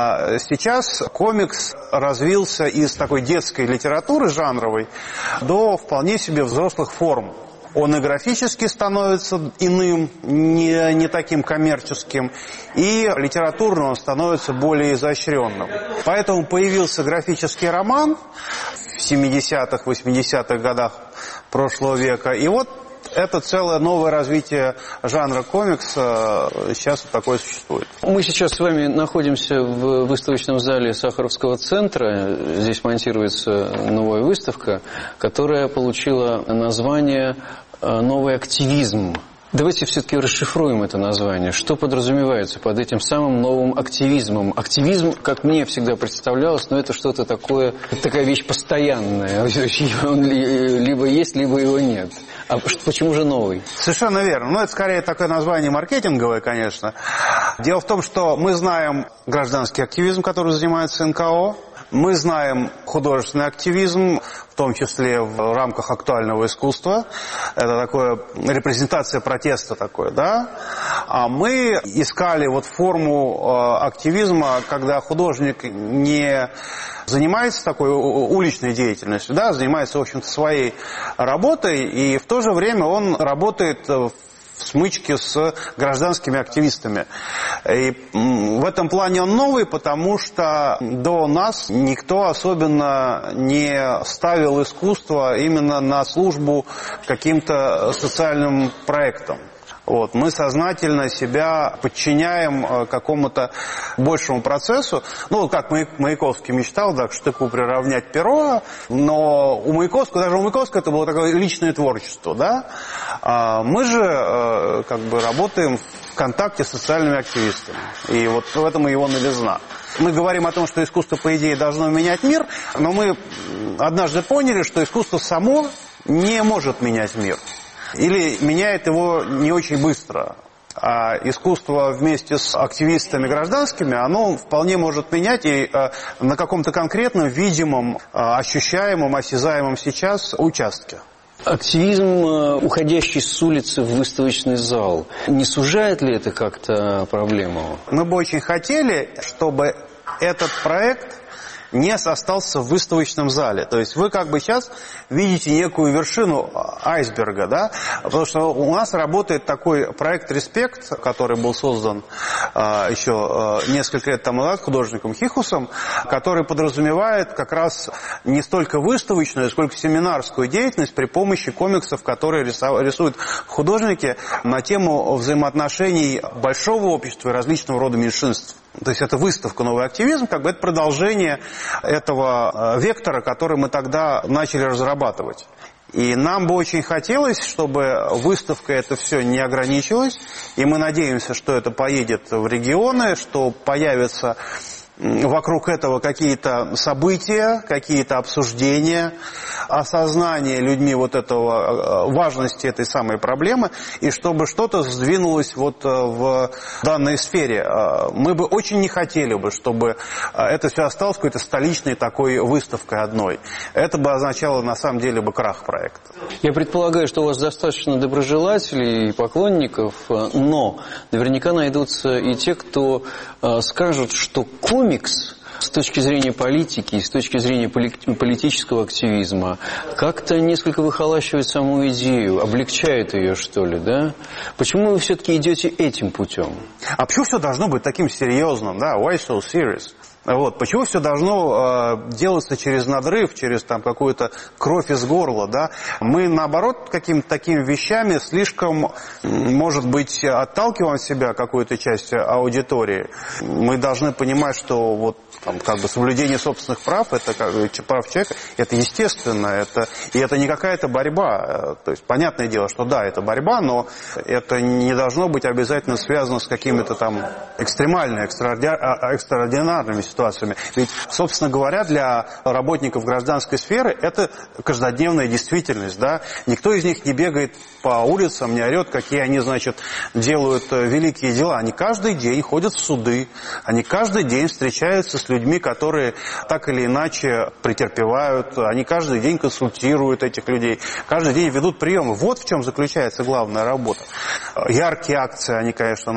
Сейчас комикс развился из такой детской литературы жанровой до вполне себе взрослых форм. Он и графически становится иным, не таким коммерческим, и литературно он становится более изощренным. Поэтому появился графический роман в 70-х, 80-х годах прошлого века. И вот это целое новое развитие жанра комикса сейчас вот такое существует. Мы сейчас с вами находимся в выставочном зале Сахаровского центра. Здесь монтируется новая выставка, которая получила название «Новый активизм». Давайте все-таки расшифруем это название. Что подразумевается под этим самым новым активизмом? Активизм, как мне всегда представлялось, но это что-то такое, такая вещь постоянная. Он либо есть, либо его нет. А почему же новый? Совершенно верно. Ну, это скорее такое название маркетинговое, конечно. Дело в том, что мы знаем гражданский активизм, который занимается НКО. Мы знаем художественный активизм, в том числе в рамках актуального искусства. Это такое репрезентация протеста такое, да. А мы искали вот форму активизма, когда художник не занимается такой уличной деятельностью, да, занимается, в общем-то, своей работой, и в то же время он работает в смычке с гражданскими активистами. И в этом плане он новый, потому что до нас никто особенно не ставил искусство именно на службу каким-то социальным проектам. Вот. Мы сознательно себя подчиняем какому-то большему процессу. Ну, как Маяковский мечтал, да, к штыку приравнять перо, но у Маяковского, даже у Маяковского это было такое личное творчество, да. А мы же как бы работаем в контакте с социальными активистами. И вот в этом и его новизна. Мы говорим о том, что искусство, по идее, должно менять мир, но мы однажды поняли, что искусство само не может менять мир. Или меняет его не очень быстро. А искусство вместе с активистами гражданскими, оно вполне может менять и на каком-то конкретном, видимом, ощущаемом, осязаемом сейчас участке. Активизм, уходящий с улицы в выставочный зал, не сужает ли это как-то проблему? Мы бы очень хотели, чтобы этот проект не остался в выставочном зале. То есть вы как бы сейчас видите некую вершину айсберга, да? Потому что у нас работает такой проект «Респект», который был создан еще несколько лет тому назад художником Хихусом, который подразумевает как раз не столько выставочную, сколько семинарскую деятельность при помощи комиксов, которые рисуют художники на тему взаимоотношений большого общества и различного рода меньшинств. То есть это выставка «Новый активизм», как бы это продолжение этого вектора, который мы тогда начали разрабатывать. И нам бы очень хотелось, чтобы выставка это все не ограничилась, и мы надеемся, что это поедет в регионы, что появятся вокруг этого какие-то события, какие-то обсуждения, осознание людьми вот этого, важности этой самой проблемы, и чтобы что-то сдвинулось вот в данной сфере. Мы бы очень не хотели бы, чтобы это все осталось какой-то столичной такой выставкой одной. Это бы означало на самом деле бы крах проекта. Я предполагаю, что у вас достаточно доброжелателей и поклонников, но наверняка найдутся и те, кто скажут, что комикс с точки зрения политики и с точки зрения политического активизма как-то несколько выхолащивает саму идею, облегчает ее, что ли, да? Почему вы все-таки идете этим путем? А почему все должно быть таким серьезным, да? Why so serious? Вот. Почему все должно делаться через надрыв, через там какую-то кровь из горла, да? Мы, наоборот, какими-то такими вещами слишком, может быть, отталкиваем себя какую-то часть аудитории. Мы должны понимать, что вот там, как бы соблюдение собственных прав, это прав человека, это естественно, и это не какая-то борьба. То есть, понятное дело, что да, это борьба, но это не должно быть обязательно связано с какими-то там экстремальными, экстраординарными ситуациями. Ведь, собственно говоря, для работников гражданской сферы это каждодневная действительность, да. Никто из них не бегает по улицам, не орет, какие они, значит, делают великие дела. Они каждый день ходят в суды, они каждый день встречаются с людьми, которые так или иначе претерпевают, они каждый день консультируют этих людей, каждый день ведут приемы. Вот в чем заключается главная работа. Яркие акции, они, конечно,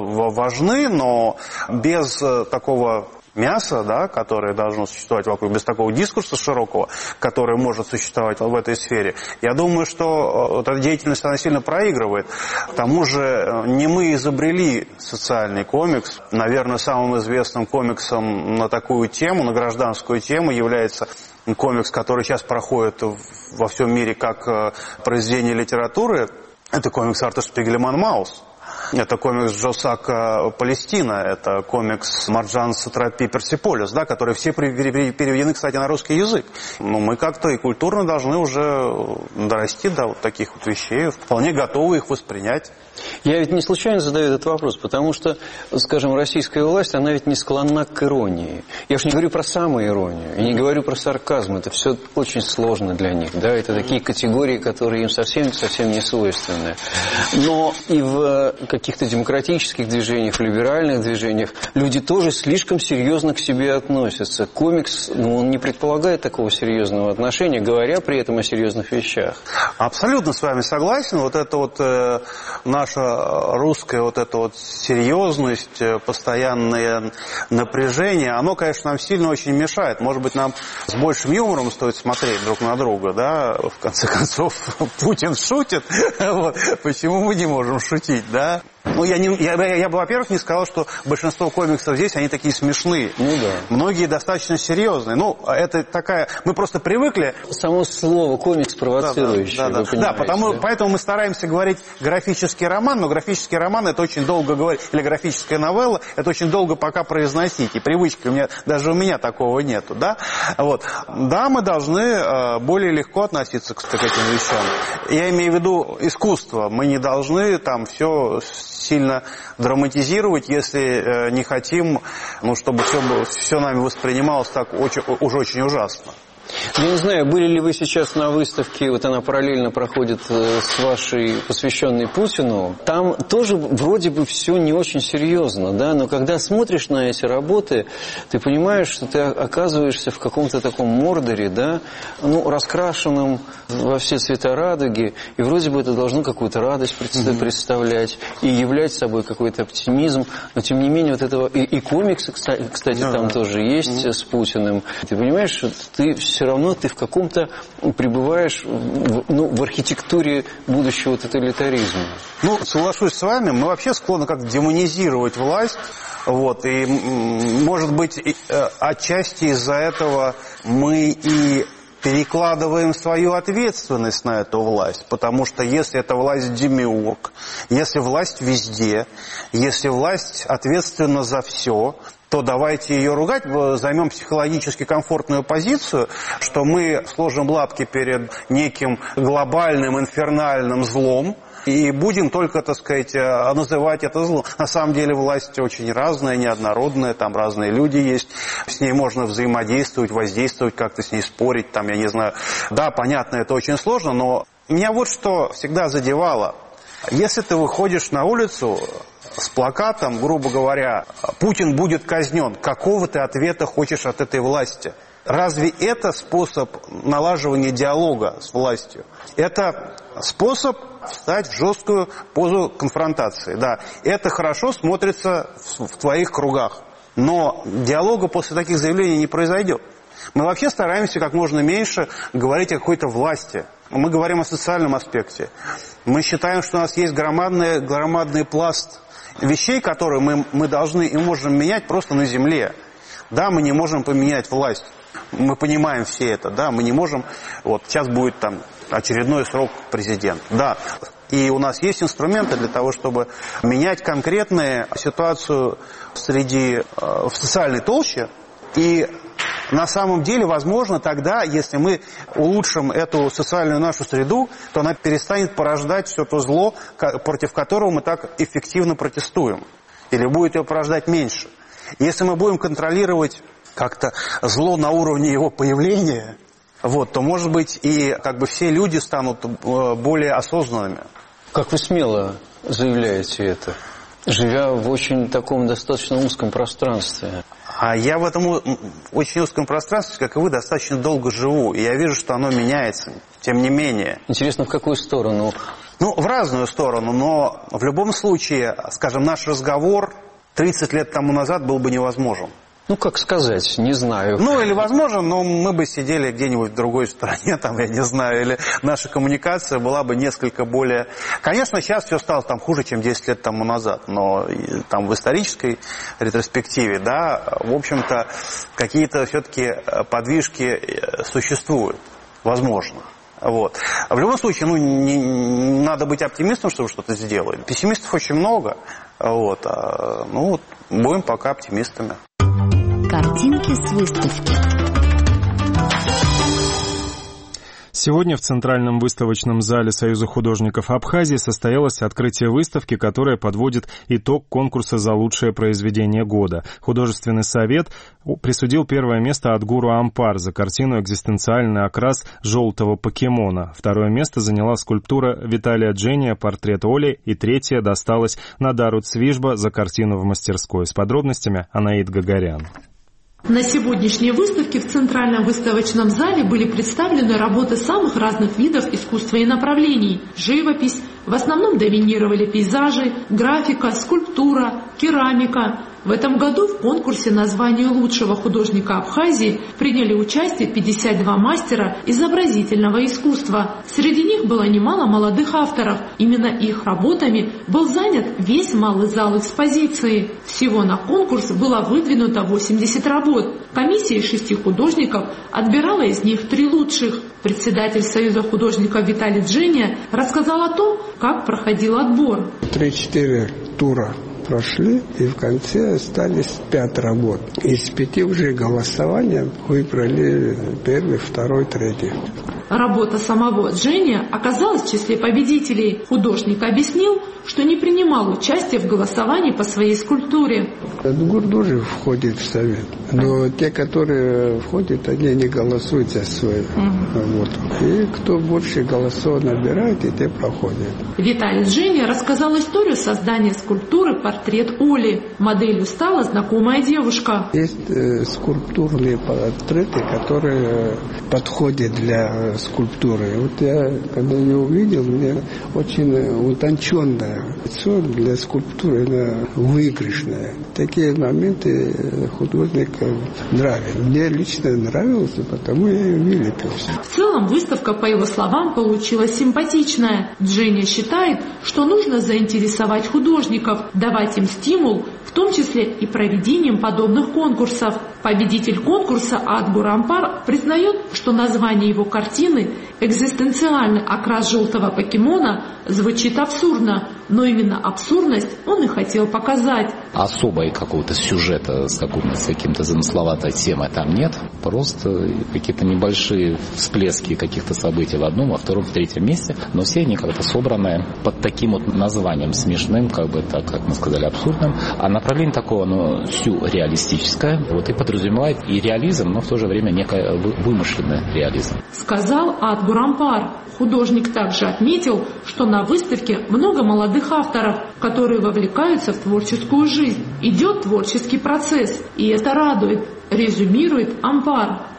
важны, но без такого мясо, да, которое должно существовать вокруг, без такого дискурса широкого, который может существовать в этой сфере, я думаю, что эта деятельность, она сильно проигрывает. К тому же не мы изобрели социальный комикс. Наверное, самым известным комиксом на такую тему, на гражданскую тему является комикс, который сейчас проходит во всем мире как произведение литературы. Это комикс Арта Шпигельман «Маус». Это комикс Джосака «Палестина», это комикс Марджан Сатрапи «Персиполис», да, которые все переведены, кстати, на русский язык. Но мы как-то и культурно должны уже дорасти до вот таких вот вещей, вполне готовы их воспринять. Я ведь не случайно задаю этот вопрос, потому что, скажем, российская власть, она ведь не склонна к иронии. Я уж не говорю про самоиронию, и не говорю про сарказм, это все очень сложно для них, да, это такие категории, которые им совсем не свойственны. Но и в каких-то демократических движениях, в либеральных движениях люди тоже слишком серьезно к себе относятся. Комикс, он не предполагает такого серьезного отношения, говоря при этом о серьезных вещах. Абсолютно с вами согласен. Вот это вот наша русская вот эта вот серьезность, постоянное напряжение, оно, конечно, нам сильно очень мешает. Может быть, нам с большим юмором стоит смотреть друг на друга, да? В конце концов, Путин шутит, вот. Почему мы не можем шутить, да? Ну, я бы, во-первых, не сказал, что большинство комиксов здесь, они такие смешные. Ну да. Многие достаточно серьезные. Ну, это такая... Мы просто привыкли... Само слово комикс провоцирующее, вы понимаете. Поэтому мы стараемся говорить графический роман, но графический роман это очень долго говорить, или графическая новелла, это очень долго пока произносить. И привычки даже у меня такого нету, да? Вот. Да, мы должны более легко относиться к этим вещам. Я имею в виду искусство. Мы не должны там все сильно драматизировать, если не хотим, чтобы все нами воспринималось так уж очень ужасно. Я не знаю, были ли вы сейчас на выставке, вот она параллельно проходит с вашей, посвященной Путину. Там тоже вроде бы все не очень серьезно, да, но когда смотришь на эти работы, ты понимаешь, что ты оказываешься в каком-то таком мордоре, да, раскрашенном во все цвета радуги, и вроде бы это должно какую-то радость представлять и являть собой какой-то оптимизм, но тем не менее вот этого, и комиксы, кстати, там тоже есть с Путиным. Ты понимаешь, что ты все равно в каком-то пребываешь в архитектуре будущего тоталитаризма. Соглашусь с вами, мы вообще склонны как-то демонизировать власть. Вот, и, может быть, отчасти из-за этого мы и перекладываем свою ответственность на эту власть, потому что если эта власть демиург, если власть везде, если власть ответственна за все, то давайте ее ругать, займем психологически комфортную позицию, что мы сложим лапки перед неким глобальным инфернальным злом, и будем только, так сказать, называть это злом. На самом деле власть очень разная, неоднородная, там разные люди есть, с ней можно взаимодействовать, воздействовать, как-то с ней спорить, там, я не знаю. Да, понятно, это очень сложно, но меня вот что всегда задевало. Если ты выходишь на улицу с плакатом, грубо говоря, «Путин будет казнен», какого ты ответа хочешь от этой власти? Разве это способ налаживания диалога с властью? Это способ встать в жесткую позу конфронтации. Да, это хорошо смотрится в твоих кругах. Но диалога после таких заявлений не произойдет. Мы вообще стараемся как можно меньше говорить о какой-то власти. Мы говорим о социальном аспекте. Мы считаем, что у нас есть громадный пласт вещей, которые мы должны и можем менять просто на земле. Да, мы не можем поменять власть. Мы понимаем все это. Да, мы не можем... Вот сейчас будет там очередной срок президента. Да. И у нас есть инструменты для того, чтобы менять конкретную ситуацию в социальной толще. И на самом деле, возможно, тогда, если мы улучшим эту социальную нашу среду, то она перестанет порождать все то зло, против которого мы так эффективно протестуем. Или будет ее порождать меньше. Если мы будем контролировать как-то зло на уровне его появления, то, может быть, и все люди станут более осознанными. Как вы смело заявляете это, живя в очень таком достаточно узком пространстве? А я в этом очень узком пространстве, как и вы, достаточно долго живу. И я вижу, что оно меняется, тем не менее. Интересно, в какую сторону? В разную сторону, но в любом случае, скажем, наш разговор 30 лет тому назад был бы невозможен. Как сказать, не знаю. Или возможно, но мы бы сидели где-нибудь в другой стране, я не знаю, или наша коммуникация была бы несколько более... Конечно, сейчас все стало хуже, чем 10 лет тому назад, но в исторической ретроспективе, в общем-то, какие-то все-таки подвижки существуют, возможно. В любом случае, не надо быть оптимистом, чтобы что-то сделать. Пессимистов очень много, будем пока оптимистами. Картинки с выставки. Сегодня в Центральном выставочном зале Союза художников Абхазии состоялось открытие выставки, которая подводит итог конкурса за лучшее произведение года. Художественный совет присудил первое место Адгуру Ампар за картину «Экзистенциальный окрас желтого покемона». Второе место заняла скульптура Виталия Джения «Портрет Оли», и третье досталось Надару Цвижба за картину «В мастерской». С подробностями Анаид Гагарян. На сегодняшней выставке в Центральном выставочном зале были представлены работы самых разных видов искусства и направлений. Живопись, в основном доминировали пейзажи, графика, скульптура, керамика. В этом году в конкурсе на звание лучшего художника Абхазии приняли участие 52 мастера изобразительного искусства. Среди них было немало молодых авторов. Именно их работами был занят весь малый зал экспозиции. Всего на конкурс было выдвинуто 80 работ. Комиссия из 6 художников отбирала из них 3 лучших. Председатель Союза художников Виталий Джения рассказал о том, как проходил отбор. 3-4 тура прошли, и в конце остались 5 работ. Из 5 уже голосованием выбрали 1, 2, 3. Работа самого Джения оказалась в числе победителей. Художник объяснил, что не принимал участия в голосовании по своей скульптуре. Адгур тоже входит в совет, но те, которые входят, они не голосуют за свою работу. И кто больше голосов набирает, и те проходят. Виталий Джения рассказал историю создания скульптуры «Портрет Оли». Моделью стала знакомая девушка. Есть скульптурные портреты, которые подходят для скульптуры. Я, когда ее увидел, мне очень утонченное лицо для скульптуры, она выигрышная. Такие моменты художникам нравятся. Мне лично нравилось, потому я ее вылепил. В целом выставка, по его словам, получилась симпатичная. Джения считает, что нужно заинтересовать художников, давать им стимул, в том числе и проведением подобных конкурсов. Победитель конкурса Адгур Ампар признает, что название его картины «Экзистенциальный окрас желтого покемона» звучит абсурдно, но именно абсурдность он и хотел показать. Особой какого-то сюжета с каким-то замысловатой темой там нет. Просто какие-то небольшие всплески каких-то событий в одном, во втором, в третьем месте, но все они как-то собраны под таким названием смешным, так как мы сказали, абсурдным. А направление такого, оно сюрреалистическое, и подразумевает и реализм, но в то же время некий вымышленный реализм. Сказал Адгур Ампар. Художник также отметил, что на выставке много молодых авторов, которые вовлекаются в творческую жизнь. Идет творческий процесс, и это радует, резюмирует Ампар.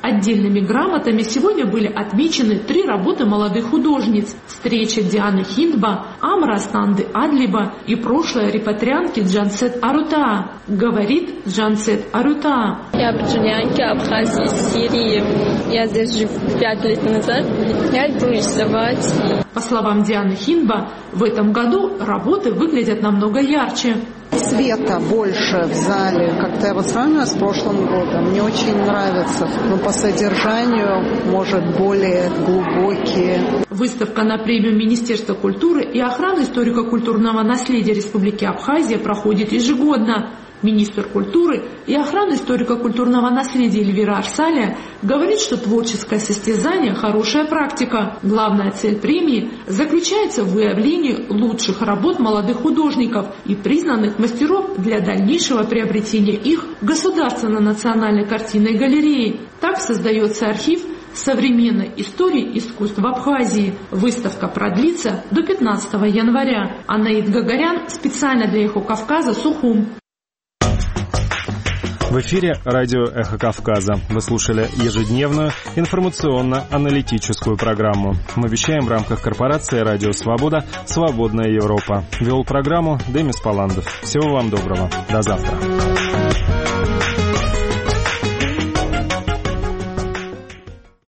Отдельными грамотами сегодня были отмечены 3 работы молодых художниц: «Встреча» Дианы Хиндба, «Амра» Станды Адлиба и «Прошлое» репатрианки Джансет Арутаа. Говорит Джансет Арутаа. Я аборигенка Абхазии, Сирии. Я здесь живу 5 лет назад. Я иду рисовать. По словам Дианы Хиндба, в этом году работы выглядят намного ярче. Света больше в зале, как-то я вот сравниваю с прошлым годом. Мне очень нравится, но по содержанию, может, более глубокие. Выставка на премию Министерства культуры и охраны историко-культурного наследия Республики Абхазия проходит ежегодно. Министр культуры и охраны историко-культурного наследия Эльвира Арсалия говорит, что творческое состязание – хорошая практика. Главная цель премии заключается в выявлении лучших работ молодых художников и признанных мастеров для дальнейшего приобретения их в Государственно-национальной картинной галерее. Так создается архив современной истории искусств в Абхазии. Выставка продлится до 15 января. Анаид Гагарян специально для «Эхо Кавказа», Сухум. В эфире радио «Эхо Кавказа». Вы слушали ежедневную информационно-аналитическую программу. Мы вещаем в рамках корпорации «Радио Свобода. Свободная Европа». Вел программу Демис Паландов. Всего вам доброго. До завтра.